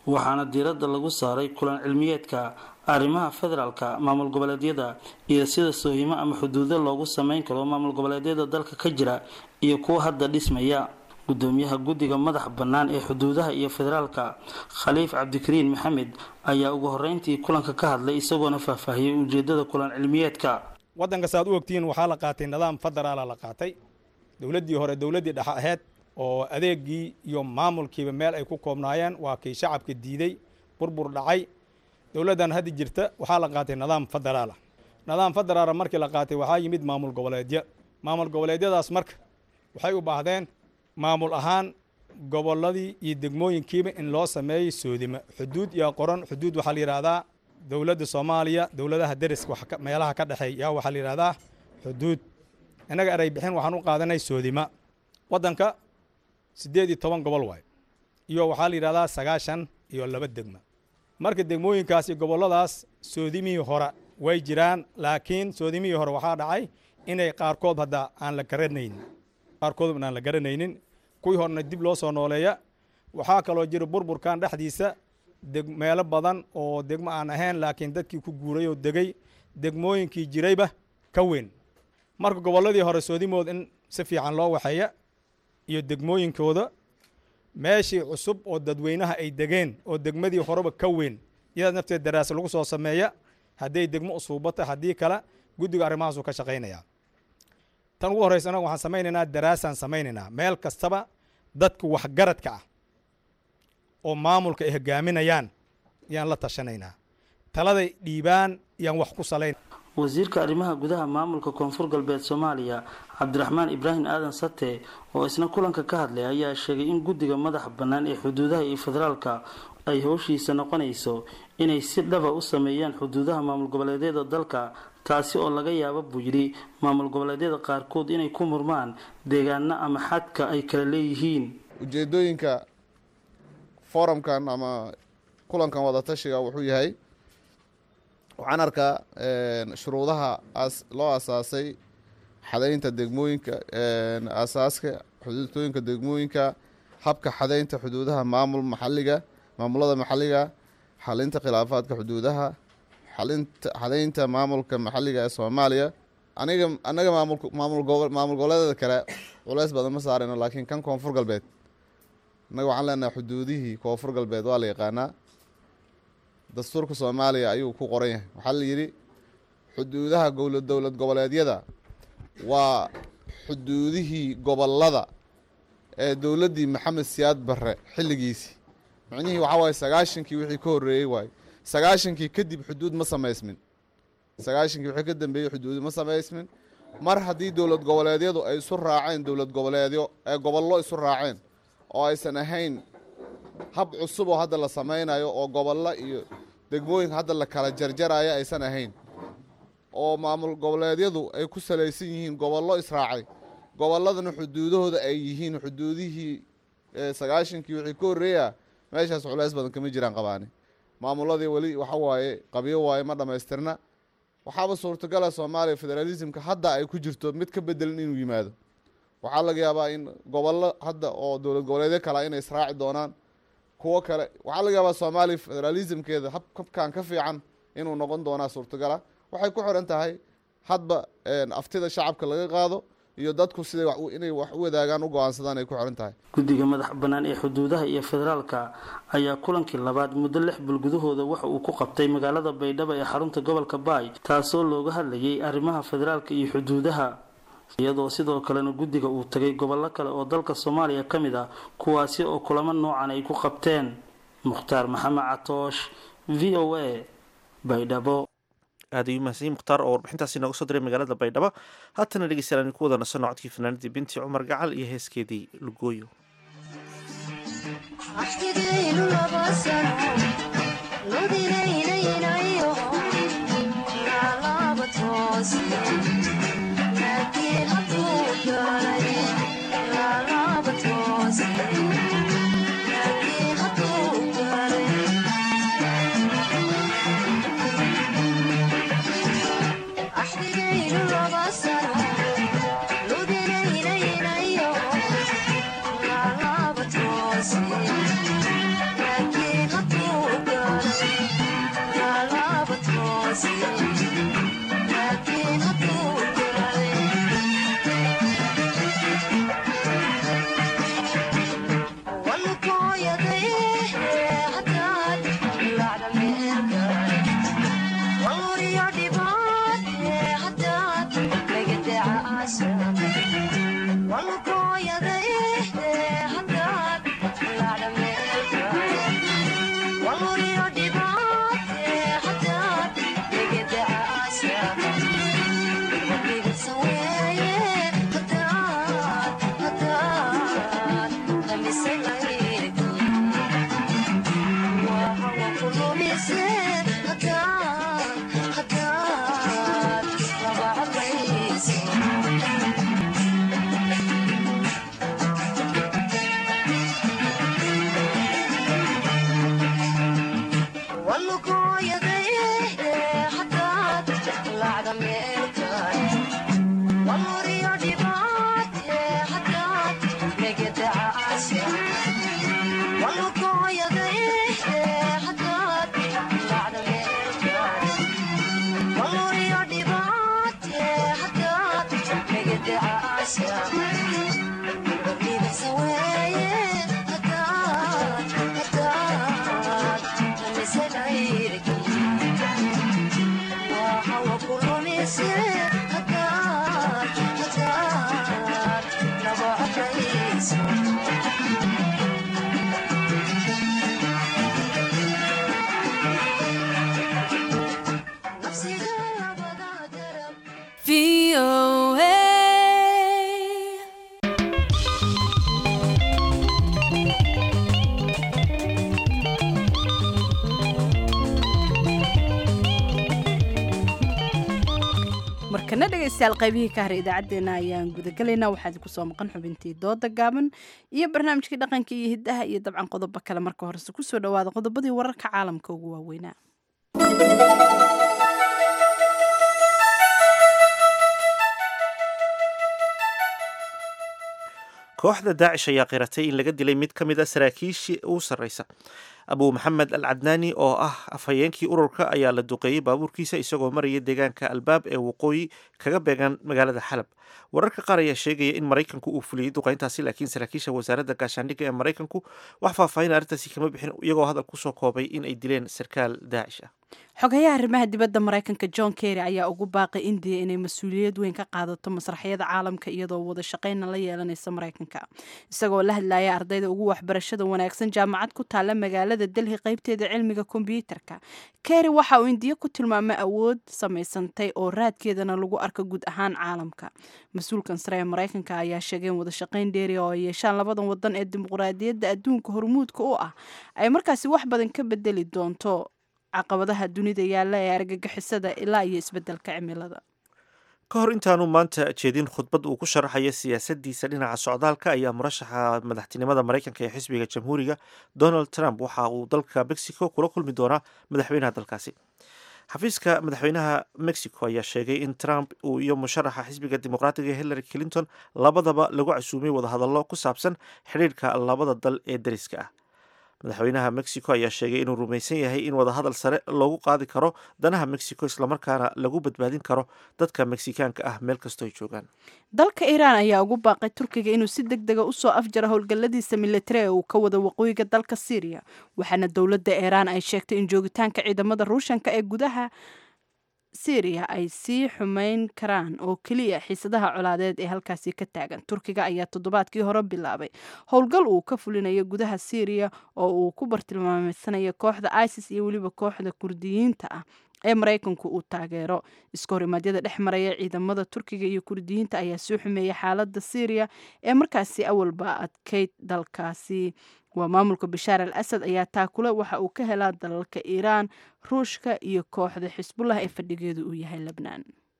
waxaana diiradda lagu saaray kulan cilmiyeedka arrimaha federaalka maamul goboleedyada iyo sida soohimo ama xuduudo loogu sameyn karo maamul goboleedyada dalka ka jira iyo kuwa hadda dhismaya. gudoomiyaha guddiga madax bannaan ee xuduudaha iyo federaalka khaliif cabdikariin maxamed ayaa ugu horreyntii kulanka ka hadlay isagoona faahfaahiyey ujeedada kulan cilmiyeedka. waddanka saad u ogtihiin waxaa la qaatay nidaam federaala la qaatay dowladdii hore dowladdii dhexe ahayd oo adeegii iyo maamulkiiba meel ay ku koobnaayeen waa kii shacabka diiday burbur dhacay. dowladdan hadda jirta waxaa la qaatay nidaam federaala nidaam federaala markii la qaatay waxaa yimid maamul goboleedyo maamul goboleedyadaas marka waxay u baahdeen maamul ahaan gobolladii iyo degmooyinkiiba in loo sameeyo soodimo xuduud iyo qoran xuduud waxaa la yidhaahdaa dowladda soomaaliya dowladaha deriska meelaha ka dhexeeya yaa waxaa la yidhahdaa xuduud. innaga eray bixin waxaan u qaadanay soodima waddanka siddeed iyo toban gobol waay iyo waxaa la yidhahdaa sagaashan iyo laba degma. marka degmooyinkaas iyo gobolladaas soodimihii hore way jiraan laakiin soodimihii hore waxaa dhacay inay qaarkood hadda aan la garanaynin qaarkood aan la garanaynin kuwii horena dib loo soo nooleeya. waxaa kaloo jira burburkan dhexdiisa meelo badan oo degmo aan ahayn laakiin dadkii ku guuray oo degay degmooyinkii jirayba ka weyn. marka gobolladii hore soodimood in si fiican loo waxeeya iyo degmooyinkooda meeshii cusub oo dadweynaha ay degeen oo degmadii horeba ka weyn iyada nafteed daraasa lagu soo sameeya hadday degmo usuubata haddii kale guddiga arrimahaasuu ka shaqaynayaa. tan ugu horreysa anagu waxaan samaynaynaa daraasaan samaynaynaa meel kastaba dadka waxgaradka ah oo maamulka ay hogaaminayaan yaan la tashanaynaa taladay dhiibaan yaan wax ku salayn. wasiirka arrimaha gudaha maamulka koonfur galbeed soomaaliya cabdiraxmaan ibraahim aadan sate oo isna kulanka ka hadlay ayaa sheegay in guddiga madaxa bannaan ee xuduudaha iyo federaalka ay howshiisa noqonayso inay si dhaba u sameeyaan xuduudaha maamul goboleedyada dalka taasi oo laga yaabo buu yidhi maamul goboleedyada qaarkood inay ku murmaan deegaano ama xadka ay kala leeyihiin. ujeedooyinka forumkan ama kulankan wadatashiga wuxuu yahay waxaan arkaa shuruudaha loo asaasay xadaynta degmooyinka asaaska xuduudtooyinka degmooyinka habka xadaynta xuduudaha maamul maxalliga maamulada maxalliga xalinta khilaafaadka xuduudaha xalinta xadaynta maamulka maxalliga ee Soomaaliya. aniga anaga maamul maamul gobol maamul goboleedyada kale culays badan ma saarayno laakiin kan koonfur galbeed anaga waxaan leenahay xuduudihii koonfur galbeed waa la yaqaanaa dastuurka Soomaaliya ayuu ku qoran yahay. waxaa la yidhi xuduudaha dowlad goboleedyada waa xuduudihii gobolada ee dowladdii maxamed siyaad barre xilligiisii macnihii waxaa waaye sagaashankii wixii ka horreeyey waaye sagaashankii kadib xuduud ma samaysmin sagaashankii wixii ka dambeeyey xuduud ma samaysmin. mar haddii dowlad goboleedyadu ay isu raaceen dowlad goboleedyo ee gobollo isu raaceen oo aysan ahayn hab cusub oo hadda la samaynayo oo gobollo iyo degmooyinka hadda la kala jarjaraya aysan ahayn oo maamul goboleedyadu ay ku salaysan yihiin gobollo israacay gobolladana xuduudahooda ay yihiin xuduudihii sagaashankii wixii ka horreeya meeshaas culays badan kama jiraan qabaani. maamuladii weli waxa waaye qabyo waaye ma dhammaystirna. waxaaba suurtagala Soomaaliya federalismka hadda ay ku jirto mid ka bedelan inuu yimaado. waxaa laga yaabaa in gobollo hadda oo dowlad goboleedyo kale inay israaci doonaan kuwo kale waxaa laga yaabaa Soomaaliya federalismkeeda habkan ka fiican inuu noqon doonaa suurtagala. waxay ku xiran tahay hadba aftida shacabka laga qaado iyo dadku siday wax inay wax u wadaagaan u go'aansadaan ay ku xiran tahay. guddiga madax bannaan ee xuduudaha iyo federaalka ayaa kulankii labaad muddo lix bil gudahooda waxa uu ku qabtay magaalada Baydhabo ee xarunta gobolka Baay taasoo looga hadlayay arrimaha federaalka iyo xuduudaha iyadoo sidoo kalena guddiga uu tagay gobollo kale oo dalka Soomaaliya ka mid ah kuwaasi oo kulamo noocan ay ku qabteen. Mukhtaar Maxamed Catoosh V O A Baydhabo. aad ayuu mahadsan mukhtaar oo warbixintaasi nooga soo diray magaalada Baydhabo. haatana dhegeystayaal ku wada nasan codkii fanaanadii binti Cumar Gacal iyo heeskeedii Lugooyo. Happy markana dhegaystayaal qaybihii ka haray idaacaddeenna ayaan gudagalaynaa waxaad ku soo maqan xubintii dooda gaaban iyo barnaamijkii dhaqanka iyo hiddaha iyo dabcan qodobo kale marka horese kusoo dhawaada qodobadii wararka caalamka ugu waaweynaa. kooxda daacish ayaa qiratay in laga dilay mid ka mid a saraakiishii ugu sarreysa abu maxamed al cadnaani oo ah afhayeenkii ururka ayaa la duqeeyey baabuurkiisa isagoo maraya deegaanka albaab ee waqooyi kaga beegan magaalada xalab. wararka qaar ayaa sheegaya in maraykanku uu fuliyey duqeyntaasi, laakiin saraakiisha wasaaradda gaashaandhigga ee maraykanku wax faahfaahin arrintaasi kama bixin, iyagoo hadal kusoo koobay in ay dileen sarkaal daacish ah. xogayaha arrimaha dibadda maraykanka john kerry ayaa ugu baaqay indiya inay mas-uuliyad weyn ka qaadato masraxyada caalamka iyadoo wada shaqeyna la yeelanaysa maraykanka. isagoo la hadlaya ardayda ugu waxbarashada wanaagsan jaamacad ku taalla magaalada delhi qaybteeda cilmiga kombyuutarka, kerry waxa uu indiya ku tilmaamay awood samaysantay oo raadkeedana lagu arko guud ahaan caalamka. mas-uulkan sare ee maraykanka ayaa sheegay in wada shaqeyn dheeri oo ay yeeshaan labadan wadan ee dimuqraadiyadda adduunka hormuudka u ah ay markaasi wax badan ka bedeli doonto caqabadaha dunida yaalla ee argagixisada ilaa iyo isbedelka cimilada. ka hor intaanu maanta jeedin khudbad uu ku sharaxayo siyaasadiisa dhinaca socdaalka ayaa murashaxa madaxtinimada maraykanka ee xisbiga jamhuuriga donald trump waxa uu dalka mexico kula kulmi doonaa madaxweynaha dalkaasi. xafiiska madaxweynaha mexico ayaa sheegay in trump uu iyo musharaxa xisbiga dimuqraatiga hillary clinton labadaba lagu casuumay wadahadallo ku saabsan xidhiirka labada dal ee dariska ah. madaxweynaha mexico ayaa sheegay inuu rumaysan yahay in wadahadal sare loogu qaadi karo danaha mexico islamarkaana lagu badbaadin karo dadka meksikaanka ah meel kastoo ay joogaan. dalka iiraan ayaa ugu baaqay turkiga inuu si deg dega usoo afjaro howlgalladiisa militari ee uu ka wado waqooyiga dalka syriya, waxaana dowladda iiraan ay sheegtay in joogitaanka ciidamada ruushanka ee gudaha syriya ay sii xumeyn karaan oo keliya xiisadaha colaadeed ee halkaasi ka taagan. turkiga ayaa toddobaadkii hore bilaabay howlgal uu ka fulinayo gudaha syriya oo uu ku bartilmaameedsanayo kooxda isis iyo weliba kooxda kurdiyiinta ah ee maraykanku uu taageero. iska horimaadyada dhex maraya ciidamada turkiga iyo kurdiyiinta ayaa soo xumeeyay xaalada syriya ee markaasi awalba adkeyd dalkaasi. waa maamulka bashaar al asad ayaa taakule waxa uu ka helaa dalalka iiraan, ruushka iyo kooxda xisbullah ee fadhigeedu uu yahay lebnaan.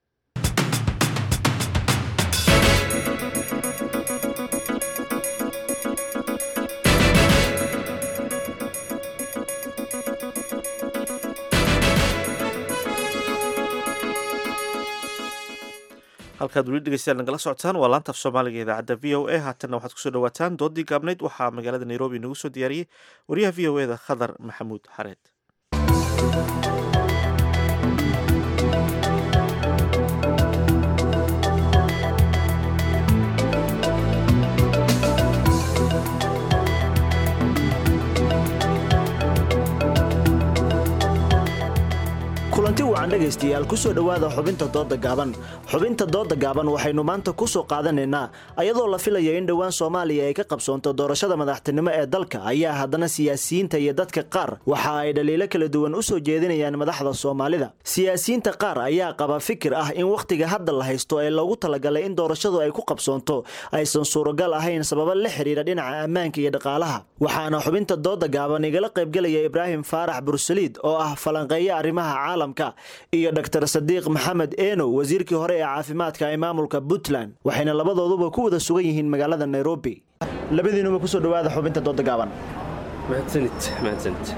halkaad weli dhegeystayaal nagala socotaan waa laanta af soomaaliga idaacadda v o a. haatanna waxaad kusoo dhawaataan doodii gaabnayd. waxaa magaalada nairobi inagu soo diyaariyey wariyaha v o e da khadar maxamuud xareed. kulanti wacan dhegaystayaal ku soo dhowaada xubinta dooda gaaban xubinta dooda gaaban waxaynu maanta ku soo qaadanaynaa ayadoo la filayo in dhowaan Soomaaliya ay ka qabsoonto doorashada madaxtinimo ee dalka ayaa haddana siyaasiyiinta iyo dadka qaar waxa ay dhaliilo kala duwan u soo jeedinayaan madaxda Soomaalida siyaasiyiinta qaar ayaa qaba fikir ah in waqtiga hadda la haysto ee loogu talagalay in doorashadu ay ku qabsoonto aysan suuragal ahayn sabab la xiriira dhinaca ammaanka iyo dhaqaalaha waxaana xubinta dooda gaaban igala qayb galaya Ibraahim Faarax Bursaliid oo ah falanqeeya arrimaha caalamka iyo Doctor Sadiq Maxamed Eeno wasiirkii hore ee caafimaadka ee maamulka Puntland waxayna labadooduba ku wada sugan yihiin magaalada Nairobi labadiinuba ku soo dhawaada xubinta dooda gaaban mahadsanid mahadsanid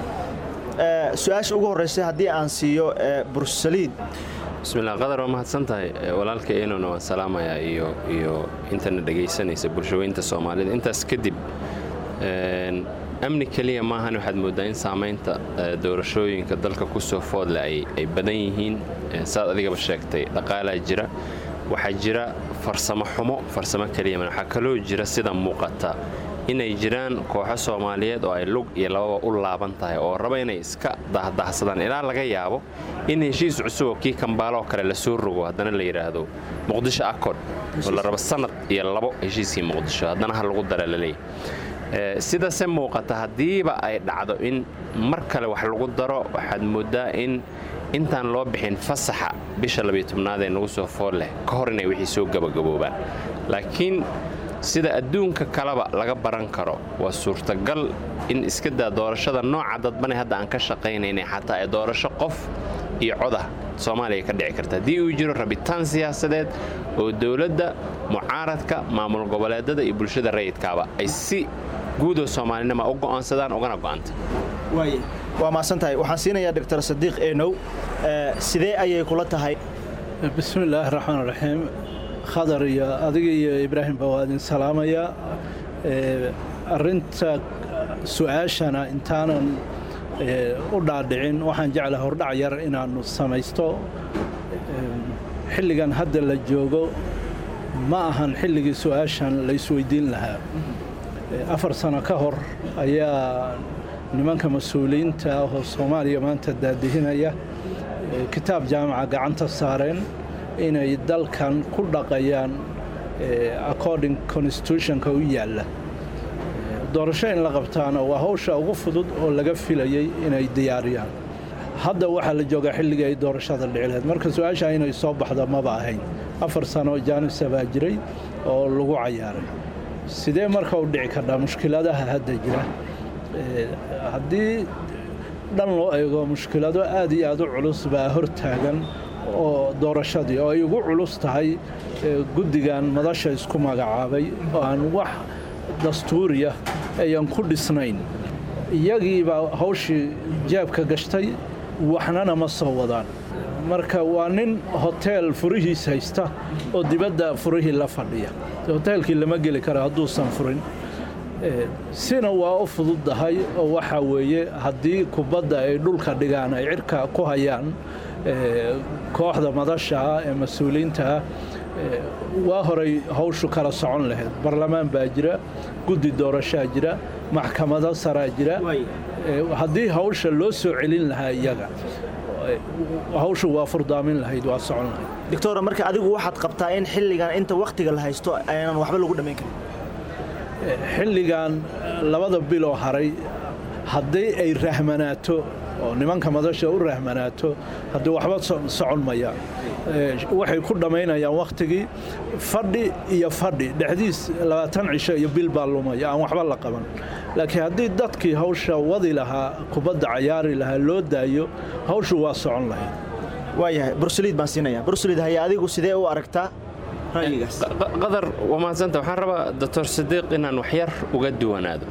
ee su'aasha ugu horeysa hadii aan siiyo Bursaliid bismillaah qadar waa mahadsantahay walaalka Eeno waa salaamaya iyo iyo intana dhageysanaysa bulshooyinta Soomaalida intaas kadib een amni kaliya maahan waxaad moodaa in saamaynta doorashooyinka dalka ku soo foodla ay ay badan yihiin saad adigaba sheegtay dhaqaalaha jira waxa jira farsamo xumo farsamo kaliya waxa kaloo jira sida muuqata inay jiraan kooxo Soomaaliyeed oo ay lug iyo laba u laaban tahay oo raba inay iska dahdahsadaan ilaa laga yaabo in heshiis cusub oo kii Kampala kale la soo rogo haddana la yiraahdo Muqdisho Accord oo la rabo sanad iyo labo heshiiskii Muqdisho haddana ha lagu dareelay sida se muuqata hadiiba ay dhacdo in mar kale wax lagu daro waxaad moodaa in intaan loo bixin fasaxa bisha laba iyo tobnaad ee nagu soo fool leh ka hor inay wixii soo gabagaboobaan laakiin sida adduunka kaleba laga baran karo waa suurtagal in iska daa doorashada nooca dadban hadda aan ka shaqaynaynay xataa ay doorasho qof iyo coda Soomaaliya ka dhici karta hadii uu jiro rabitaan siyaasadeed oo dawladda mucaaradka maamul goboleedada iyo bulshada rayidkaaba ay si guud oo Soomaalnimo u go'aansadaan ogana go'aanta way waa maasantahay waxaan siinayaa Doctor Sadiq Eenow sidee ayay kula tahay bismillaahir rahmaanir rahiim khadar iyo adiga iyo Ibraahim bawadin salaamaya ee arinta su'aashana intaanan u dhaadhicin waxaan jeclahay hordhac yar inaanu samaysto xilligan hadda la joogo ma ahan xilligii su'aashan la isweydiin lahaa afar sano ka hor ayaa nimanka mas'uuliyiinta oo Soomaaliya maanta daadihinaya kitaab jaamaca gacanta saareen inay dalkan ku dhaqayaan according constitution-ka u yaala doorasho in la qabtaana waa hawsha ugu fudud oo laga filayay inay diyaariyaan hadda waxa la joogaa xilligii ay doorashada dhici lahayd marka su'aasha inay soo baxdo maba ahayn afar sano jaanis baa jiray oo lagu cayaaray sidee marka u dhici kartaa mushkiladaha hadda jira haddii dhan loo eego mushkilado aad iyo aad u culus baa hortaagan oo doorashadii oo ay ugu culus tahay guddigan madasha isku magacaabay oo aan wax dastuuriya ayaan ku dhisnayn iyagii baa hawshii jeebka gashtay waxnana ma soo wadaan marka waa nin hotel furihiis haysta oo dibadda furihii la fadhiya hotelkii lama geli karo hadduusan furin sina waa u fududahay oo waxa weeye haddii kubadda ay dhulka dhigaan ay cirka ku hayaan kooxda madasha ee mas'uuliyiinta waa horay hawshu kala socon lahayd barlamaan baa jira guddi doorashaa jira maxkamado saraa jira haddii hawsha loo soo celin lahaa iyaga hawshu waa furdaamin lahayd waa socon lahayd doctor marka adigu waxaad qabtaa in xilligan inta waqtiga la haysto aynan waxba lagu dhameyn karin xilligan labada bilo haray haddii ay rahmanaato oo nimanka madasha u rahmanaato haddii waxba socon maya waxay ku dhamaynayaan waqtigii fadhi iyo fadhi dhexdiis labaatan cisho iyo bil baa lumaya aan waxba la qaban laakiin haddii dadkii hawsha wadi lahaa kubadda cayaari lahaa loo daayo hawshu waa socon lahayd waayahay Bursaliid baan siinaya Bursaliid hay adigu sidee u aragtaa ra'yigaas qadar waa mahadsanta waxaan rabaa Doctor Sadiq inaan wax yar uga duwanaado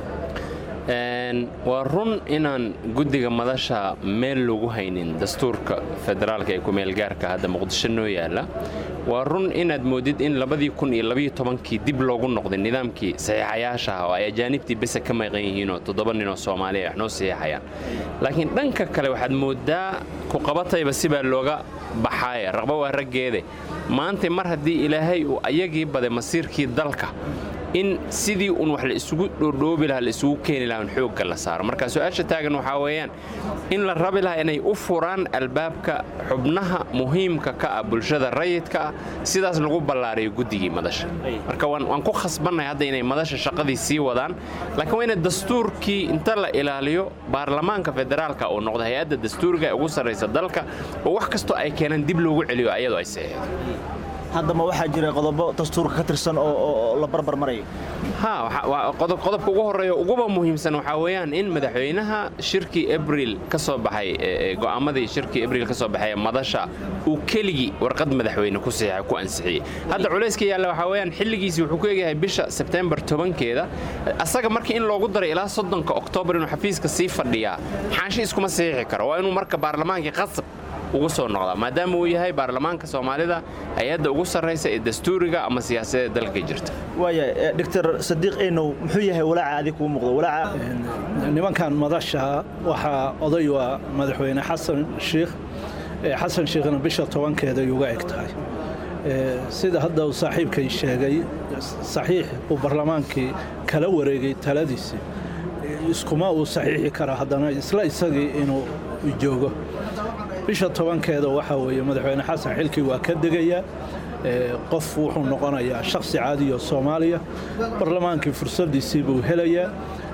waa run inaan guddiga madasha meel lagu haynin dastuurka federaalka ee ku meel gaarka hadda Muqdisho noo yaala waa run inaad moodid in labadii kun iyo laba iyo tobankii dib loogu noqday nidaamkii saxiixayaasha oo ay ajaanibtii bes ka maqan yihiin oo toddoba nin oo Soomaali ah noo saxiixayaan laakiin dhanka kale waxaad moodaa ku qabatayba sibaa looga baxay raqba waa raggeede maanta mar haddii Ilaahay uu ayagii baday masiirkii dalka in sidii un wax la isugu dhoodhoobi lahaa la isugu keeni lahaa un xoogga la saaro marka su-aasha taagan waxaa weeyaan in la rabi lahaa inay u furaan albaabka xubnaha muhiimka ka ah bulshada rayidka ah sidaas lagu ballaariyo guddigii madasha marka waan ku khasbannahay hadda inay madasha shaqadii sii wadaan laakiin waa ina dastuurkii inta la ilaaliyo baarlamaanka federaalka uu noqdo hay-adda dastuuriga ee ugu sarraysa dalka oo wax kastoo ay keenaan dib loogu celiyo ayadoo ay saxeexdo haddama waxaa jira qodobo dastuurka ka tirsan oo la barbar maraya ha qodobka ugu horeeya uguba muhiimsan waxaa weeyaan in madaxweynaha shirkii abriil ka soo baxay go'aamadii shirkii abriil ka soo baxay madasha uu keligii warqad madaxweyne ku saxiixay ku ansixiyey hadda culayska yaalla waxaa weeyaan xilligiisii wuxuu ku eegyahay bisha sebtembar tobankeeda asaga markii in loogu daray ilaa soddonka oktoobar inuu xafiiska sii fadhiyaa xaashi iskuma saxiixi karo waa inuu marka baarlamaankii qasab ugu soo noqdaa maadaama uu yahay baarlamaanka soomaalida hay-adda ugu sarraysa ee dastuuriga ama siyaasadeed dalka jirta waaya doctor sadiiq enow muxuu yahay walaaca adig kuu muuqdo walaaca nimankan madasha waxaa oday waa madaxweyne xasan sheekh xasan sheekhna bisha tobankeeda ay uga eg tahay sida hadda uu saaxiibkay sheegay saxiix uu barlamaankii kala wareegay taladiisii iskuma uu saxiixi kara haddana isla isagii inuu joogo bisha tobankeeda waxaa weeye madaxweyne xasan xilkii waa ka degaya qof wuxuu noqonayaa shakhsi caadiyo soomaaliya barlamaankii fursadiisii buu helayaa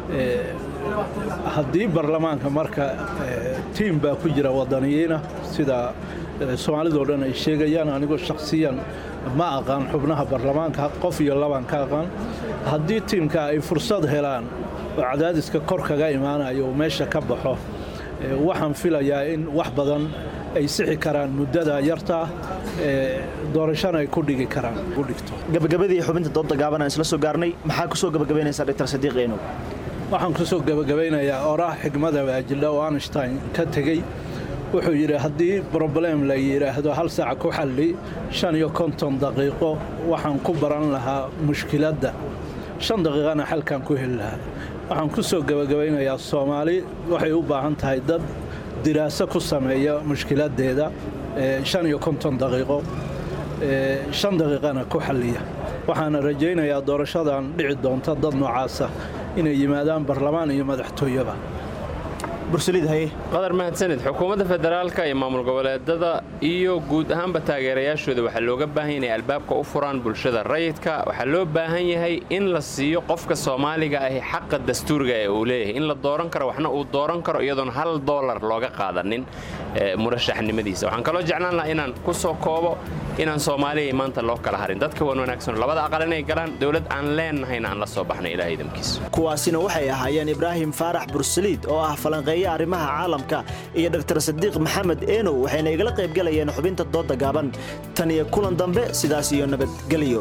haddii barlamaanka marka tiim baa ku jira wadaniyiina sida soomaalidoo dhan ay sheegayaan anigoo shakhsiyan ma aqaan xubnaha barlamaanka qof iyo labaan ka aqaan haddii tiimka ay fursad helaan oo cadaadiska kor kaga imaanayo uu meesha ka baxo waxaan filayaa in wax badan ay sixi karaan muddada yartaa doorashana ay ku dhigi karaan ku dhigto gabagabadii xubinta doodda gaaban aan isla soo gaarnay maxaa ku soo gabagabaynaysaa doctor sadiiq enow waxaan ku soo gabagabeynayaa oraah xigmada waajilla oo Einstein ka tegey wuxuu yidhi haddii problem la yidhaahdo hal saac ku xalli shan iyo konton daqiiqo waxaan ku baran lahaa mushkiladda shan daqiiqana xalkan ku heli lahaa waxaan ku soo gabagabeynayaa soomaali waxay u baahan tahay dad diraaso ku sameeya mushkiladeeda shan iyo konton daqiiqo shan daqiiqana ku xalliya waxaana rajaynayaa doorashadan dhici doonta dad noocaasa inay yimaadaan barlamaan iyo madaxtooyaba qadar mahadsanid xukuumadda federaalka iyo maamul goboleedada iyo guud ahaanba taageerayaashooda waxaa looga baahan yahay inay albaabka u furaan bulshada rayidka waxaa loo baahan yahay in la siiyo qofka soomaaliga ahi xaqa dastuuriga ee uu leeyahay in la dooran karo waxna uu dooran karo iyadoon hal doolar looga qaadanin murashaxnimadiisa waxaan kaloo jeclaan lahaa inaan ku soo koobo inaan soomaaliya maanta loo kala harin dadka wan wanaagsan labada aqal inay galaan dowlad aan leenahayna aan la soo baxnay ilaahay idamkiisa kuwaasina waxay ahaayeen ibraahim faarax bursaliid oo ah falanqeeya arrimaha caalamka iyo doctor sadiiq maxamed enow waxayna igala qaybgalayeen xubinta doodda gaaban tan iyo kulan dambe sidaas iyo nabadgelyo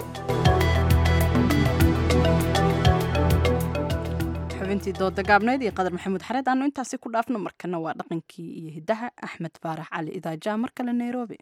xubintii doodda gaabneed iyo qadar maxamuud xareed aanu intaasi ku dhaafno markana waa dhaqankii iyo hiddaha axmed faarax cali idaaja mar kale nairobi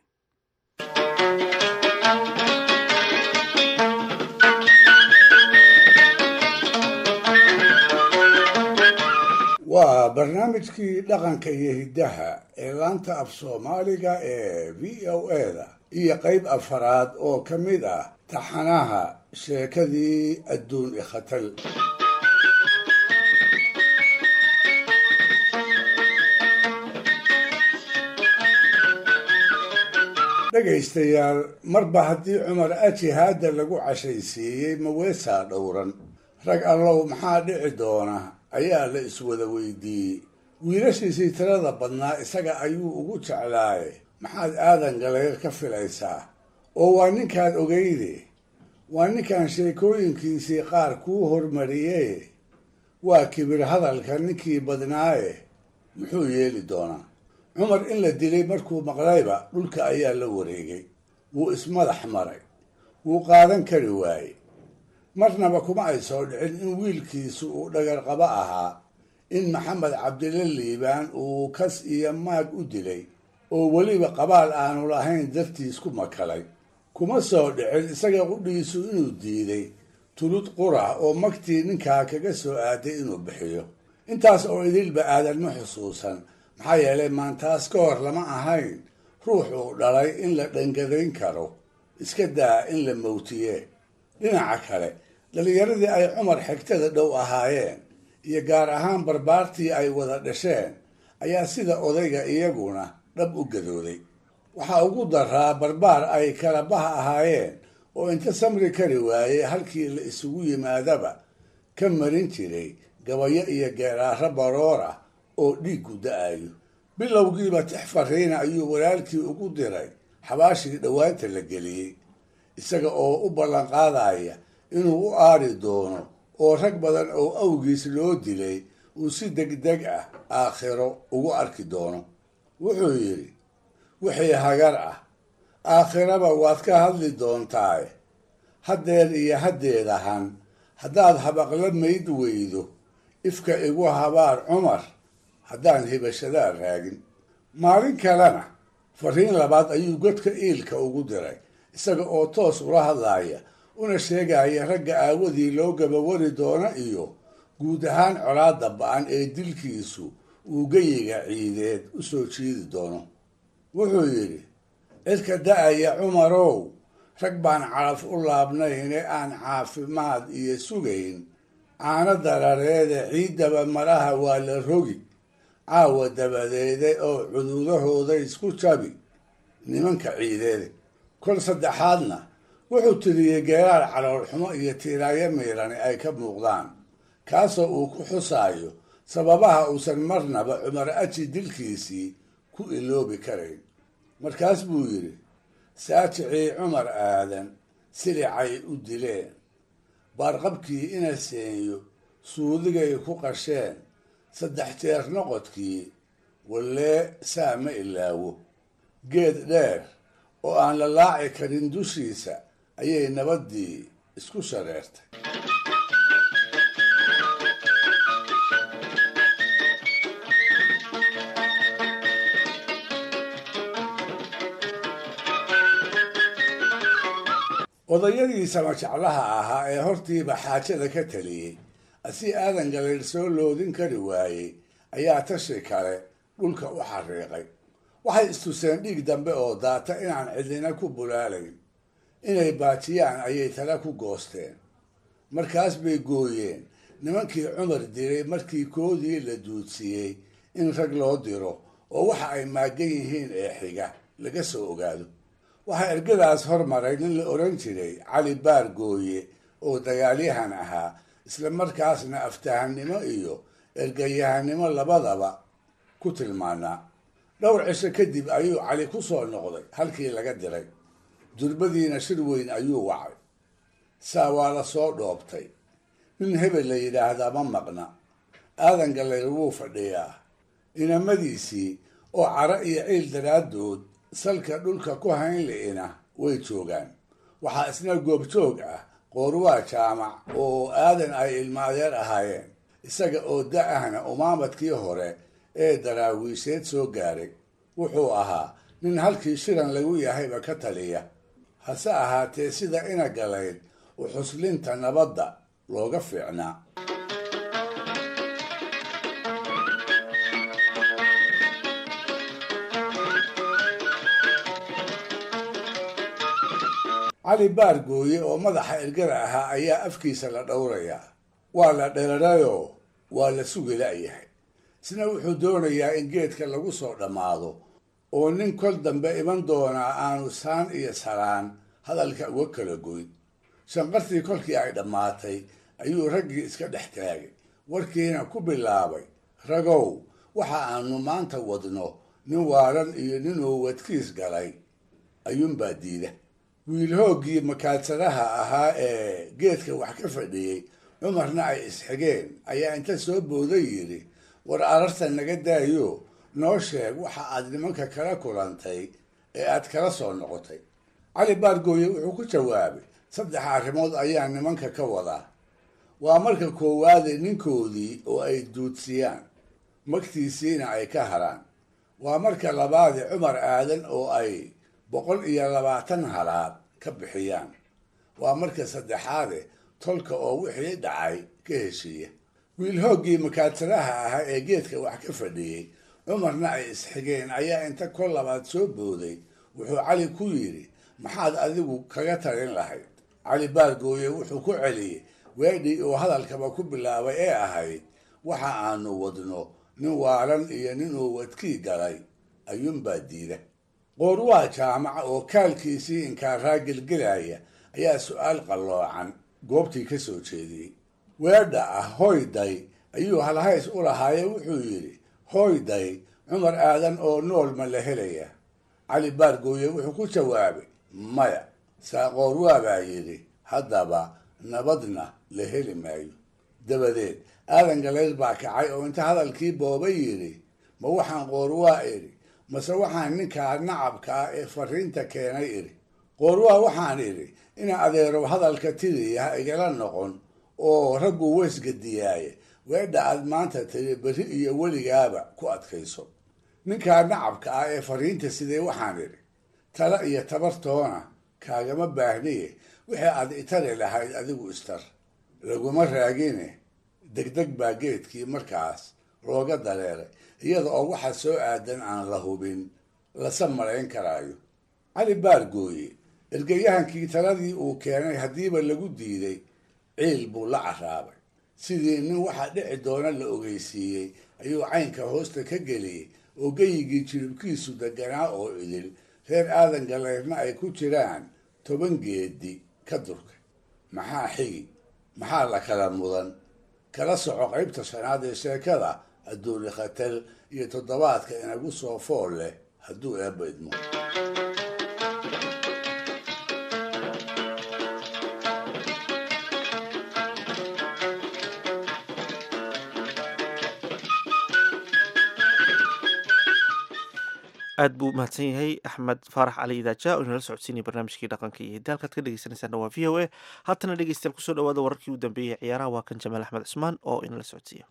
waa barnaamijkii dhaqanka iyo hiddaha ee laanta af soomaaliga ee v o eda iyo qayb afaraad oo ka mid ah taxanaha sheekadii adduun ikhatal dhegaystayaal marba haddii cumar ajihaadda lagu cashaysiiyey maweesaa dhowran rag allow maxaa dhici doona ayaa la iswada weydiiyey wiilashiisii tirada badnaa isaga ayuu ugu jeclaaye maxaad aadan galayr ka filaysaa oo waa ninkaad ogeyde waa ninkan sheekooyinkiisii qaar kuu hormariyee waa kibir hadalka ninkii badnaaye muxuu yeeli doonaa cumar in la dilay markuu maqlayba dhulka ayaa la wareegay wuu ismadax maray wuu qaadan kari waaye marnaba kuma ay soo dhicin in wiilkiisu uu dhagarqabo ahaa in maxamed cabdille liibaan uu kas iyo maag u dilay oo weliba qabaal aanu lahayn dartiis ku makalay kuma soo dhicin isaga qudhiisu inuu diiday tulud qura oo magtii ninkaa kaga soo aaday inuu bixiyo intaas oo idilba aadan ma xusuusan maxaa yeelay maantaas ka hor lama ahayn ruux uu dhalay in la dhangadayn karo iska daa in la mawtiye dhinaca kale dhallinyaradii ay cumar xigtada dhow ahaayeen iyo gaar ahaan barbaartii ay wada dhasheen ayaa sida odayga iyaguna dhab u gadooday. waxaa ugu daraa barbaar ay kala baha ahaayeen oo inta samri kari waayey halkii la isugu yimaadaba ka marin jiray gabayo iyo geeraaro baroor ah oo dhiiggu da-ayo. bilowgiiba tix fariina ayuu walaalkii ugu diray xabaashii dhowaanta la geliyey, isaga oo u ballanqaadaya inuu u aari doono oo rag badan oo awgiis loo dilay uu si degdeg ah aakhiro ugu arki doono. wuxuu yidhi, wixii hagar ah aakhiraba waad ka hadli doontaae haddeer iyo haddeedahan haddaad habaqla mayd weydo ifka igu habaar cumar haddaan hibashadaa raagin. maalin kalena fariin labaad ayuu godka iilka ugu diray, isaga oo toos ula hadlaya una sheegaya ragga aawadii loo gabawari doono iyo guud ahaan colaadda ba-an ee dilkiisu uu geyiga ciideed u soo jiidi doono. wuxuu yidhi, cidka da-aya cumarow, rag baan calaf u laabnayne aan caafimaad iyo sugayn, caano darareede ciiddaba maraha waa la rogi, caawa dabadeede oo cududahooda isku jabi nimanka ciideede. kol saddexaadna wuxuu tiriyey geeraar caloolxumo iyo tiiraayo miirani ay ka muuqdaan, kaasoo uu ku xusaayo sababaha uusan marnaba cumar aji dilkiisii ku iloobi karayn. markaas buu yidhi, saajicii cumar aadan silicay u dileen, baarqabkii ina seenyo suudigay ku qasheen, saddex jeer noqodkii wallee saa ma ilaawo. geed dheer oo aan la laaci karin dushiisa ayay nabaddii isku shareertay. odayadiisa majeclaha ahaa ee hortiiba xaajada ka taliyey asi aadan galeer soo loodin kari waayey ayaa tashi kale dhulka u xariiqay. waxay istuseen dhiig dambe oo daata inaan cidina ku bulaalayn, inay baajiyaan ayay tala ku goosteen. markaas bay gooyeen nimankii cumar diray markii koodii la duudsiiyey in rag loo diro oo waxa ay maagan yihiin ee xiga laga soo ogaado. waxaa ergadaas hormaray nin la odhan jiray cali baar gooye oo dagaalyahan ahaa, isla markaasna aftahannimo iyo ergayahanimo labadaba ku tilmaanaa. dhowr cisho kadib ayuu cali ku soo noqday halkii laga diray, durbadiina shir weyn ayuu wacay. saa waa la soo dhoobtay, nin hebel la yidhaahdaa ma maqna, aadan gallayr wuu fadhiyaa, inamadiisii oo caro iyo ciil daraaddood salka dhulka ku hayn li'ina way joogaan. waxaa isna goobjoog ah qoorwaa jaamac oo aadan ay ilma adeer ahaayeen, isaga oo da-ahna umaamadkii hore ee daraawiisheed soo gaaray. wuxuu ahaa nin halkii shiran lagu yahayba ka taliya, hase ahaatee sida ina galayd u xuslinta nabadda looga fiicnaa. cali baar gooye oo madaxa ergada ahaa ayaa afkiisa la dhowrayaa. waa la dherarayoo waa la sugi la-yahay. isna wuxuu doonayaa in geedka lagu soo dhammaado oo nin kol dambe iman doonaa aanu saan iyo salaan hadalka uga kala goyn. shanqartii kolkii ay dhammaatay ayuu raggii iska dhex taagay, warkiina ku bilaabay, ragow, waxa aanu maanta wadno nin waaran iyo ninuu wadkiis galay ayuunbaa diida. wiil hooggii makaadsadaha ahaa ee geedka wax ka fadhiyey cumarna ay isxigeen ayaa inta soo booday yidhi, war ararta naga daayo, noo sheeg waxa aad nimanka kala kulantay ee aad kala soo noqotay. cali baargooye wuxuu ku jawaabay, saddex arrimood ayaa nimanka ka wadaa. waa marka koowaade ninkoodii oo ay duudsiyaan, magtiisiina ay ka haraan. waa marka labaade cumar aadan oo ay boqol iyo labaatan halaad ka bixiyaan. waa marka saddexaade tolka oo wixii dhacay ka heshiiya. wiil hooggii makaadsadaha ahaa ee geedka wax ka fadhiyey cumarna ay isxigeen ayaa inta kol labaad soo booday wuxuu cali ku yidhi, maxaad adigu kaga talin lahayd? cali baargooye wuxuu ku celiyey, weedhii uu hadalkaba ku bilaabay ee ahayd waxa aanu wadno nin waalan iyo ninuu wadkii galay ayuunbaa diida. qoorwaa jaamaca oo kaalkiisii inkaaraa gelgelaya ayaa su-aal qalloocan goobtii ka soo jeediyey. weedha ah hoyday ayuu halhays u lahaaye wuxuu yidhi, hoyday cumar aadan oo nool ma la helaya? cali baargooye wuxuu ku jawaabay, maya. saa qoorwaa baa yidhi, haddaba nabadna la heli maayo. dabadeed aadan galeyd baa kacay oo inta hadalkii boobay yidhi, ma waxaan qoorwaa idhi mase waxaan ninkaa nacabka ah ee fariinta keenay idhi? qoorwaa waxaan idhi ina adeerow hadalka tiriya ha igala noqon oo raggu weysgadiyaaye weedha aad maanta tiri berri iyo weligaaba ku adkayso. ninkaa nacabka ah ee fariinta sidee waxaan idhi, tala iyo tabartoona kaagama baahniye wixii aad itari lahayd adigu istar. laguma raagine degdeg baa geedkii markaas looga dareeray iyada oo waxa soo aadan aan la hubin lasa malayn karaayo. cali baargooye ergayahankii taladii uu keenay haddiiba lagu diiday ciil buu la caraabay. sidii nin waxa dhici doona la ogeysiiyey ayuu caynka hoosta ka geliyey oo geyigii jiribkiisu deganaa oo idil reer aadan galeydna ay ku jiraan toban geedi ka durkay. maxaa xigi? maxaa la kala mudan? kala soco qaybta shanaad ee sheekada adduuni khatar iyo toddobaadka inagu soo fool leh hadduu eebba idmo. aad buu umahadsan yahay axmed faarax cali idaaja oo inala socodsiinaya barnaamijkii dhaqanka iyo hidda halkaad ka dhegeysanaysaana waa v o a. haatana dhegeystayaal kusoo dhawaada wararkii u dambeeyey ciyaaraha waa kan jamaal axmed cusmaan oo inala socodsiiya.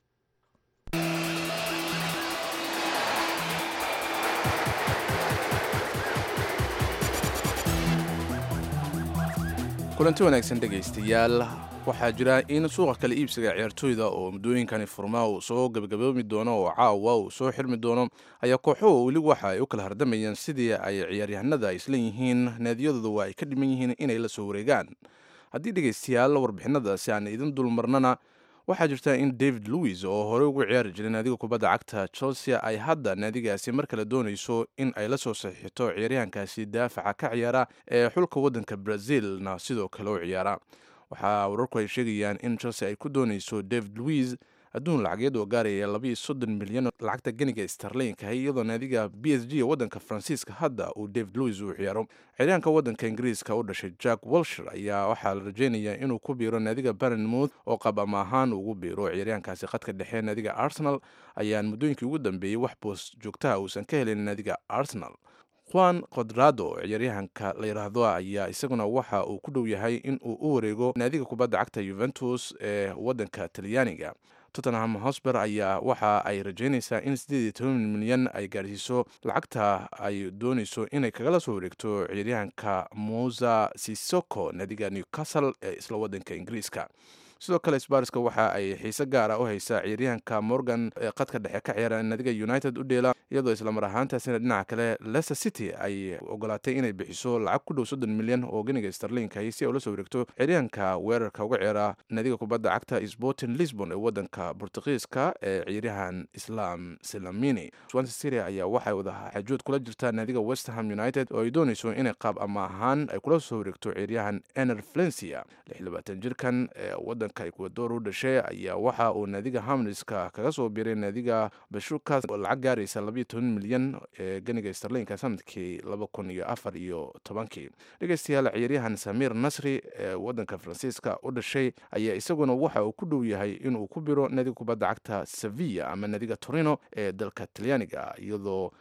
kulanti wanaagsan dhegaystayaal. waxaa jira in suuqa kala iibsiga ciyaartooyda oo muddooyinkani furmaa uu soo gabagaboomi doono oo caawa uu soo xirmi doono ayaa kooxuhu weli waxa ay u kala hardamayaan sidii ay ciyaaryahanada isla yihiin naadiyadooda waa ay ka dhiman yihiin inay la soo wareegaan. haddii dhegaystayaal warbixinadaasi aan idin dulmarnana waxaa jirta in david louis oo horey ugu ciyaari jiray naadiga kubadda cagta chelsea ay hadda naadigaasi mar kale doonayso in ay la soo saxiixito ciyaaryahankaasi daafaca ka ciyaara ee xulka waddanka brazilna sidoo kale u ciyaara. waxaa wararku ay sheegayaan in chelsea ay ku doonayso david louis adduun lacageed oo gaaraya labaiyo soddon milyan lacagta ganiga starlinka iyadoo naadiga b s g ee waddanka faransiiska hadda uu david louis uu ciyaaro. ciyaaryahanka waddanka ingiriiska u dhashay jack walsher ayaa waxaa la rajeynayaa inuu ku biiro naadiga bournemouth oo qab ama ahaan ugu biiro. ciyaaryahankaasi khadka dhexe naadiga arsenal ayaan muddooyinkii ugu dambeeyey wax boos joogtaha uusan ka helin naadiga arsenal. juan codrado ciyaaryahanka la yidhaahdo ayaa isaguna waxa uu ku dhow yahay in uu u wareego naadiga kubadda cagta yuventus ee waddanka talyaaniga. tottenham hosber ayaa waxa ay rajeynaysaa in siddeed iyo toban milyan ay gaarsiiso lacagta ay doonayso inay kagala soo wareegto ciyaaryahanka musa sisoko naadiga newcastle ee isla waddanka ingiriiska. sidoo kale sbarska waxa ay xiise gaara u haysaa ciyaaryahanka morgan ee qadka dhexe ka ciyaara naadiga united u dheela iyadoo islamar ahaantaasina dhinaca kale leicester city ay ogolaatay inay bixiso lacag ku dhow soddon milyan oo ganiga starlinka si ay ula soo wareegto ciyaaryahanka weerarka uga ciyaara naadiga kubadda cagta sporting lisbon ee waddanka bortugiiska ee ciyaaryahan islam silamini. swansea city ayaa waxay wada xajood kula jirtaa naadiga west ham united oo ay doonayso inay qaab ama ahaan ay kula soo wareegto ciyaaryahan ener valencia lix iyo labaatan jirkan ee waddanka ecuador u dhashay ayaa waxa uu naadiga hamliska kaga soo biiray naadiga bashukas oo lacag gaaraysa labayo toban milyan ee ganiga starlinka sanadkii laba kun iyo afar iyo tobankii. dhegeystayaal ciyaaryahan samir nasri ee waddanka faransiiska u dhashay ayaa isaguna waxa uu ku dhow yahay inuu ku biro naadiga kubadda cagta sevilla ama naadiga torino ee dalka talyaaniga iyadoo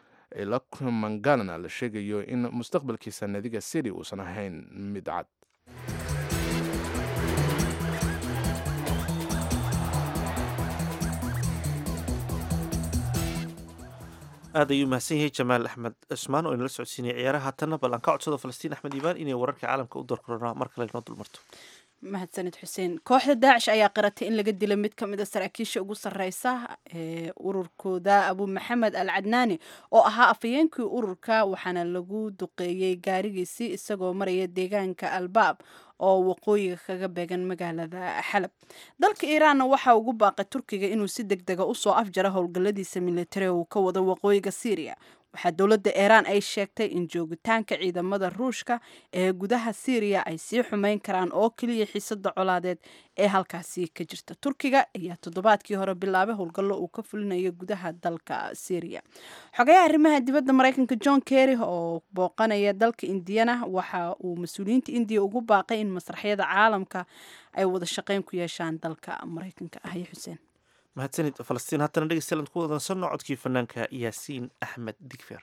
lamangalana la sheegayo in mustaqbalkiisa naadiga city uusan ahayn mid cad. aad ayuu mahadsan yahay jamaal axmed cusmaan oo inala socodsiinaya ciyaaraha. haatana bal aan ka codsado falastiin axmed iibaan inay wararka caalamka u darkorona mar kale inoo dulmarto. mahadsanid xuseen kooxda daacish ayaa qaratay in laga dilo mid ka mid a saraakiisha ugu sarreysa ee ururkooda abu maxamed al cadnaani oo ahaa afhayeenkii ururka waxaana lagu duqeeyey gaarigiisii isagoo maraya deegaanka albaab oo waqooyiga kaga beegan magaalada xalab dalka iiraanna waxaa ugu baaqay turkiga inuu si deg dega usoo afjaro howlgalladiisa militari uu ka wado waqooyiga syriya waxaa dowladda iiraan ay sheegtay in joogitaanka ciidamada ruushka ee gudaha syriya ay sii xumeyn karaan oo keliya xiisada colaadeed ee halkaasi ka jirta turkiga ayaa toddobaadkii hore bilaabay howlgallo uu ka fulinayo gudaha dalka syriya xogayaha arrimaha dibadda maraykanka john kerry oo booqanaya dalka indiyana waxa uu mas-uuliyiinta indiya ugu baaqay in masraxyada caalamka ay wada shaqeyn ku yeeshaan dalka maraykanka ahyo xuseen mahadsanid falastiin haddana dhegeystayaal ku wadansanno codkii fanaanka yaasiin axmed digfer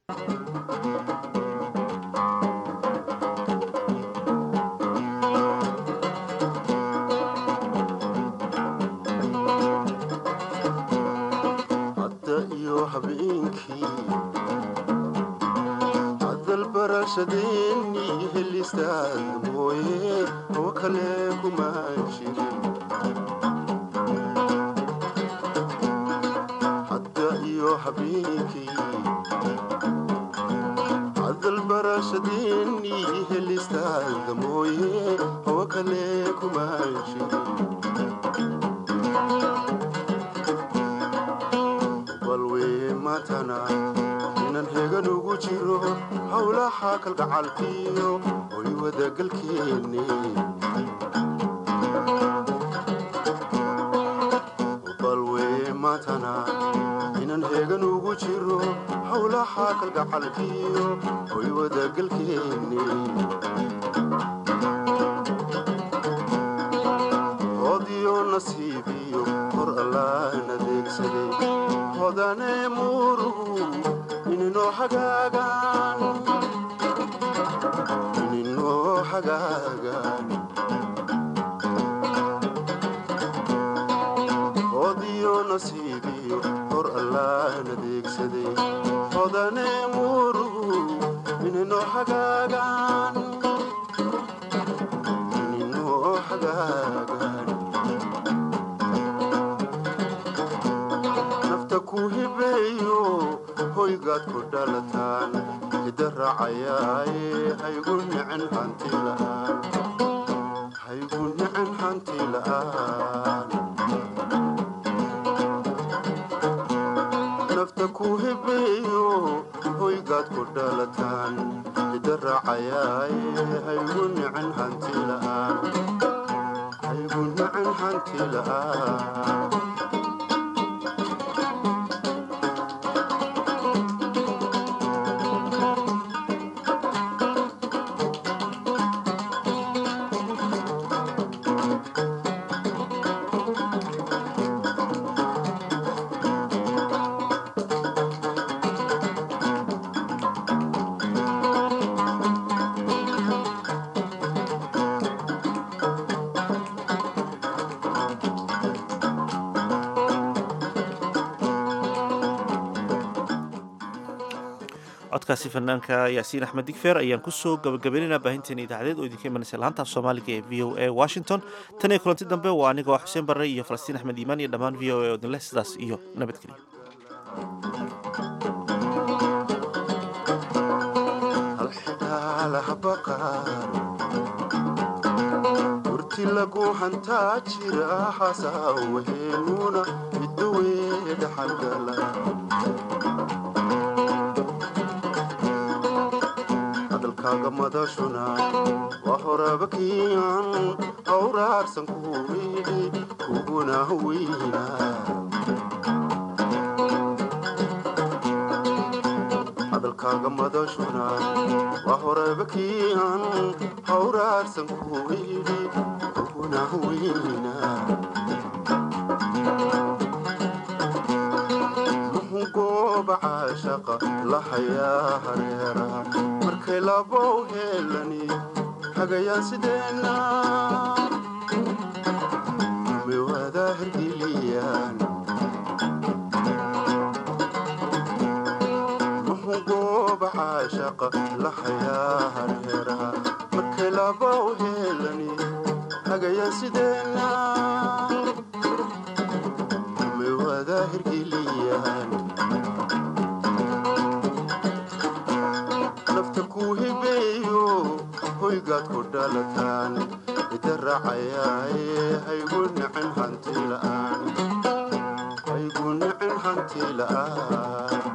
hadda iyo habeenkii hadal barashadeennii helistaad mooye oo kale kuma jirin hadal barashadeennii helistaada mooye hawo kale kuma jirin balwee maantana inan hegan ugu jiro howlaha kalgacalkiyo hoy wadagalkeenne balwee maantana hegan ugu jiro howlaha kalgacalkiyo hoy wadagalkeenne hodiyo nasiibiyo hor allaan adeegsaday hodane muuruhu ininoo hagaagaan ininoo hagaagaan hodiyo nasiibiyo hor allaan adeegsaday hodane muuruhu ininoo hagaagaan ininoo hagaagaan nafta ku hibeeyo hoygaad ku dhalataan hida raacayaaye haygu nicin hanti la'aan haygu nicin hanti la'aan nafta ku hibeeyo hoygaad ku dhalataan hida raacayaaye haygu nicin hanti la'aan haygu nicin hanti la'aan codkaasi fanaanka yaasiin axmed digfer ayaan kusoo gabagabaynaynaa baahinteena idaacadeed oo idinka imanaysa laanta af soomaaliga ee v o a washington tan iyo kulanti dambe waa aniga waa xuseen barre iyo falastiin axmed iimaan iyo dhammaan v o a oo idinleh sidaas iyo nabadgelyo urti lagu hantaa jira xasaawaheennuna midowee dhaxalgala madashuna waa horaba kiican hawraarsan kuwii kuguna weyna hadalkaaga madashuna waa horaba kiican hawraarsan kuwii kuguna weyna muhugooba caashaqa lahayaa hareera markay labow heelani hagayaan sideenna miwada hirgiliyaan muhugooba caashaqa lahayaa hareera markay labow heelani waana sideena may wada hirgeliyahan nafta ku hibeeyo hoygaad ku dhalataan ida raacayaaye haygu nicin hanti la'aan haygu nicin hanti la'aan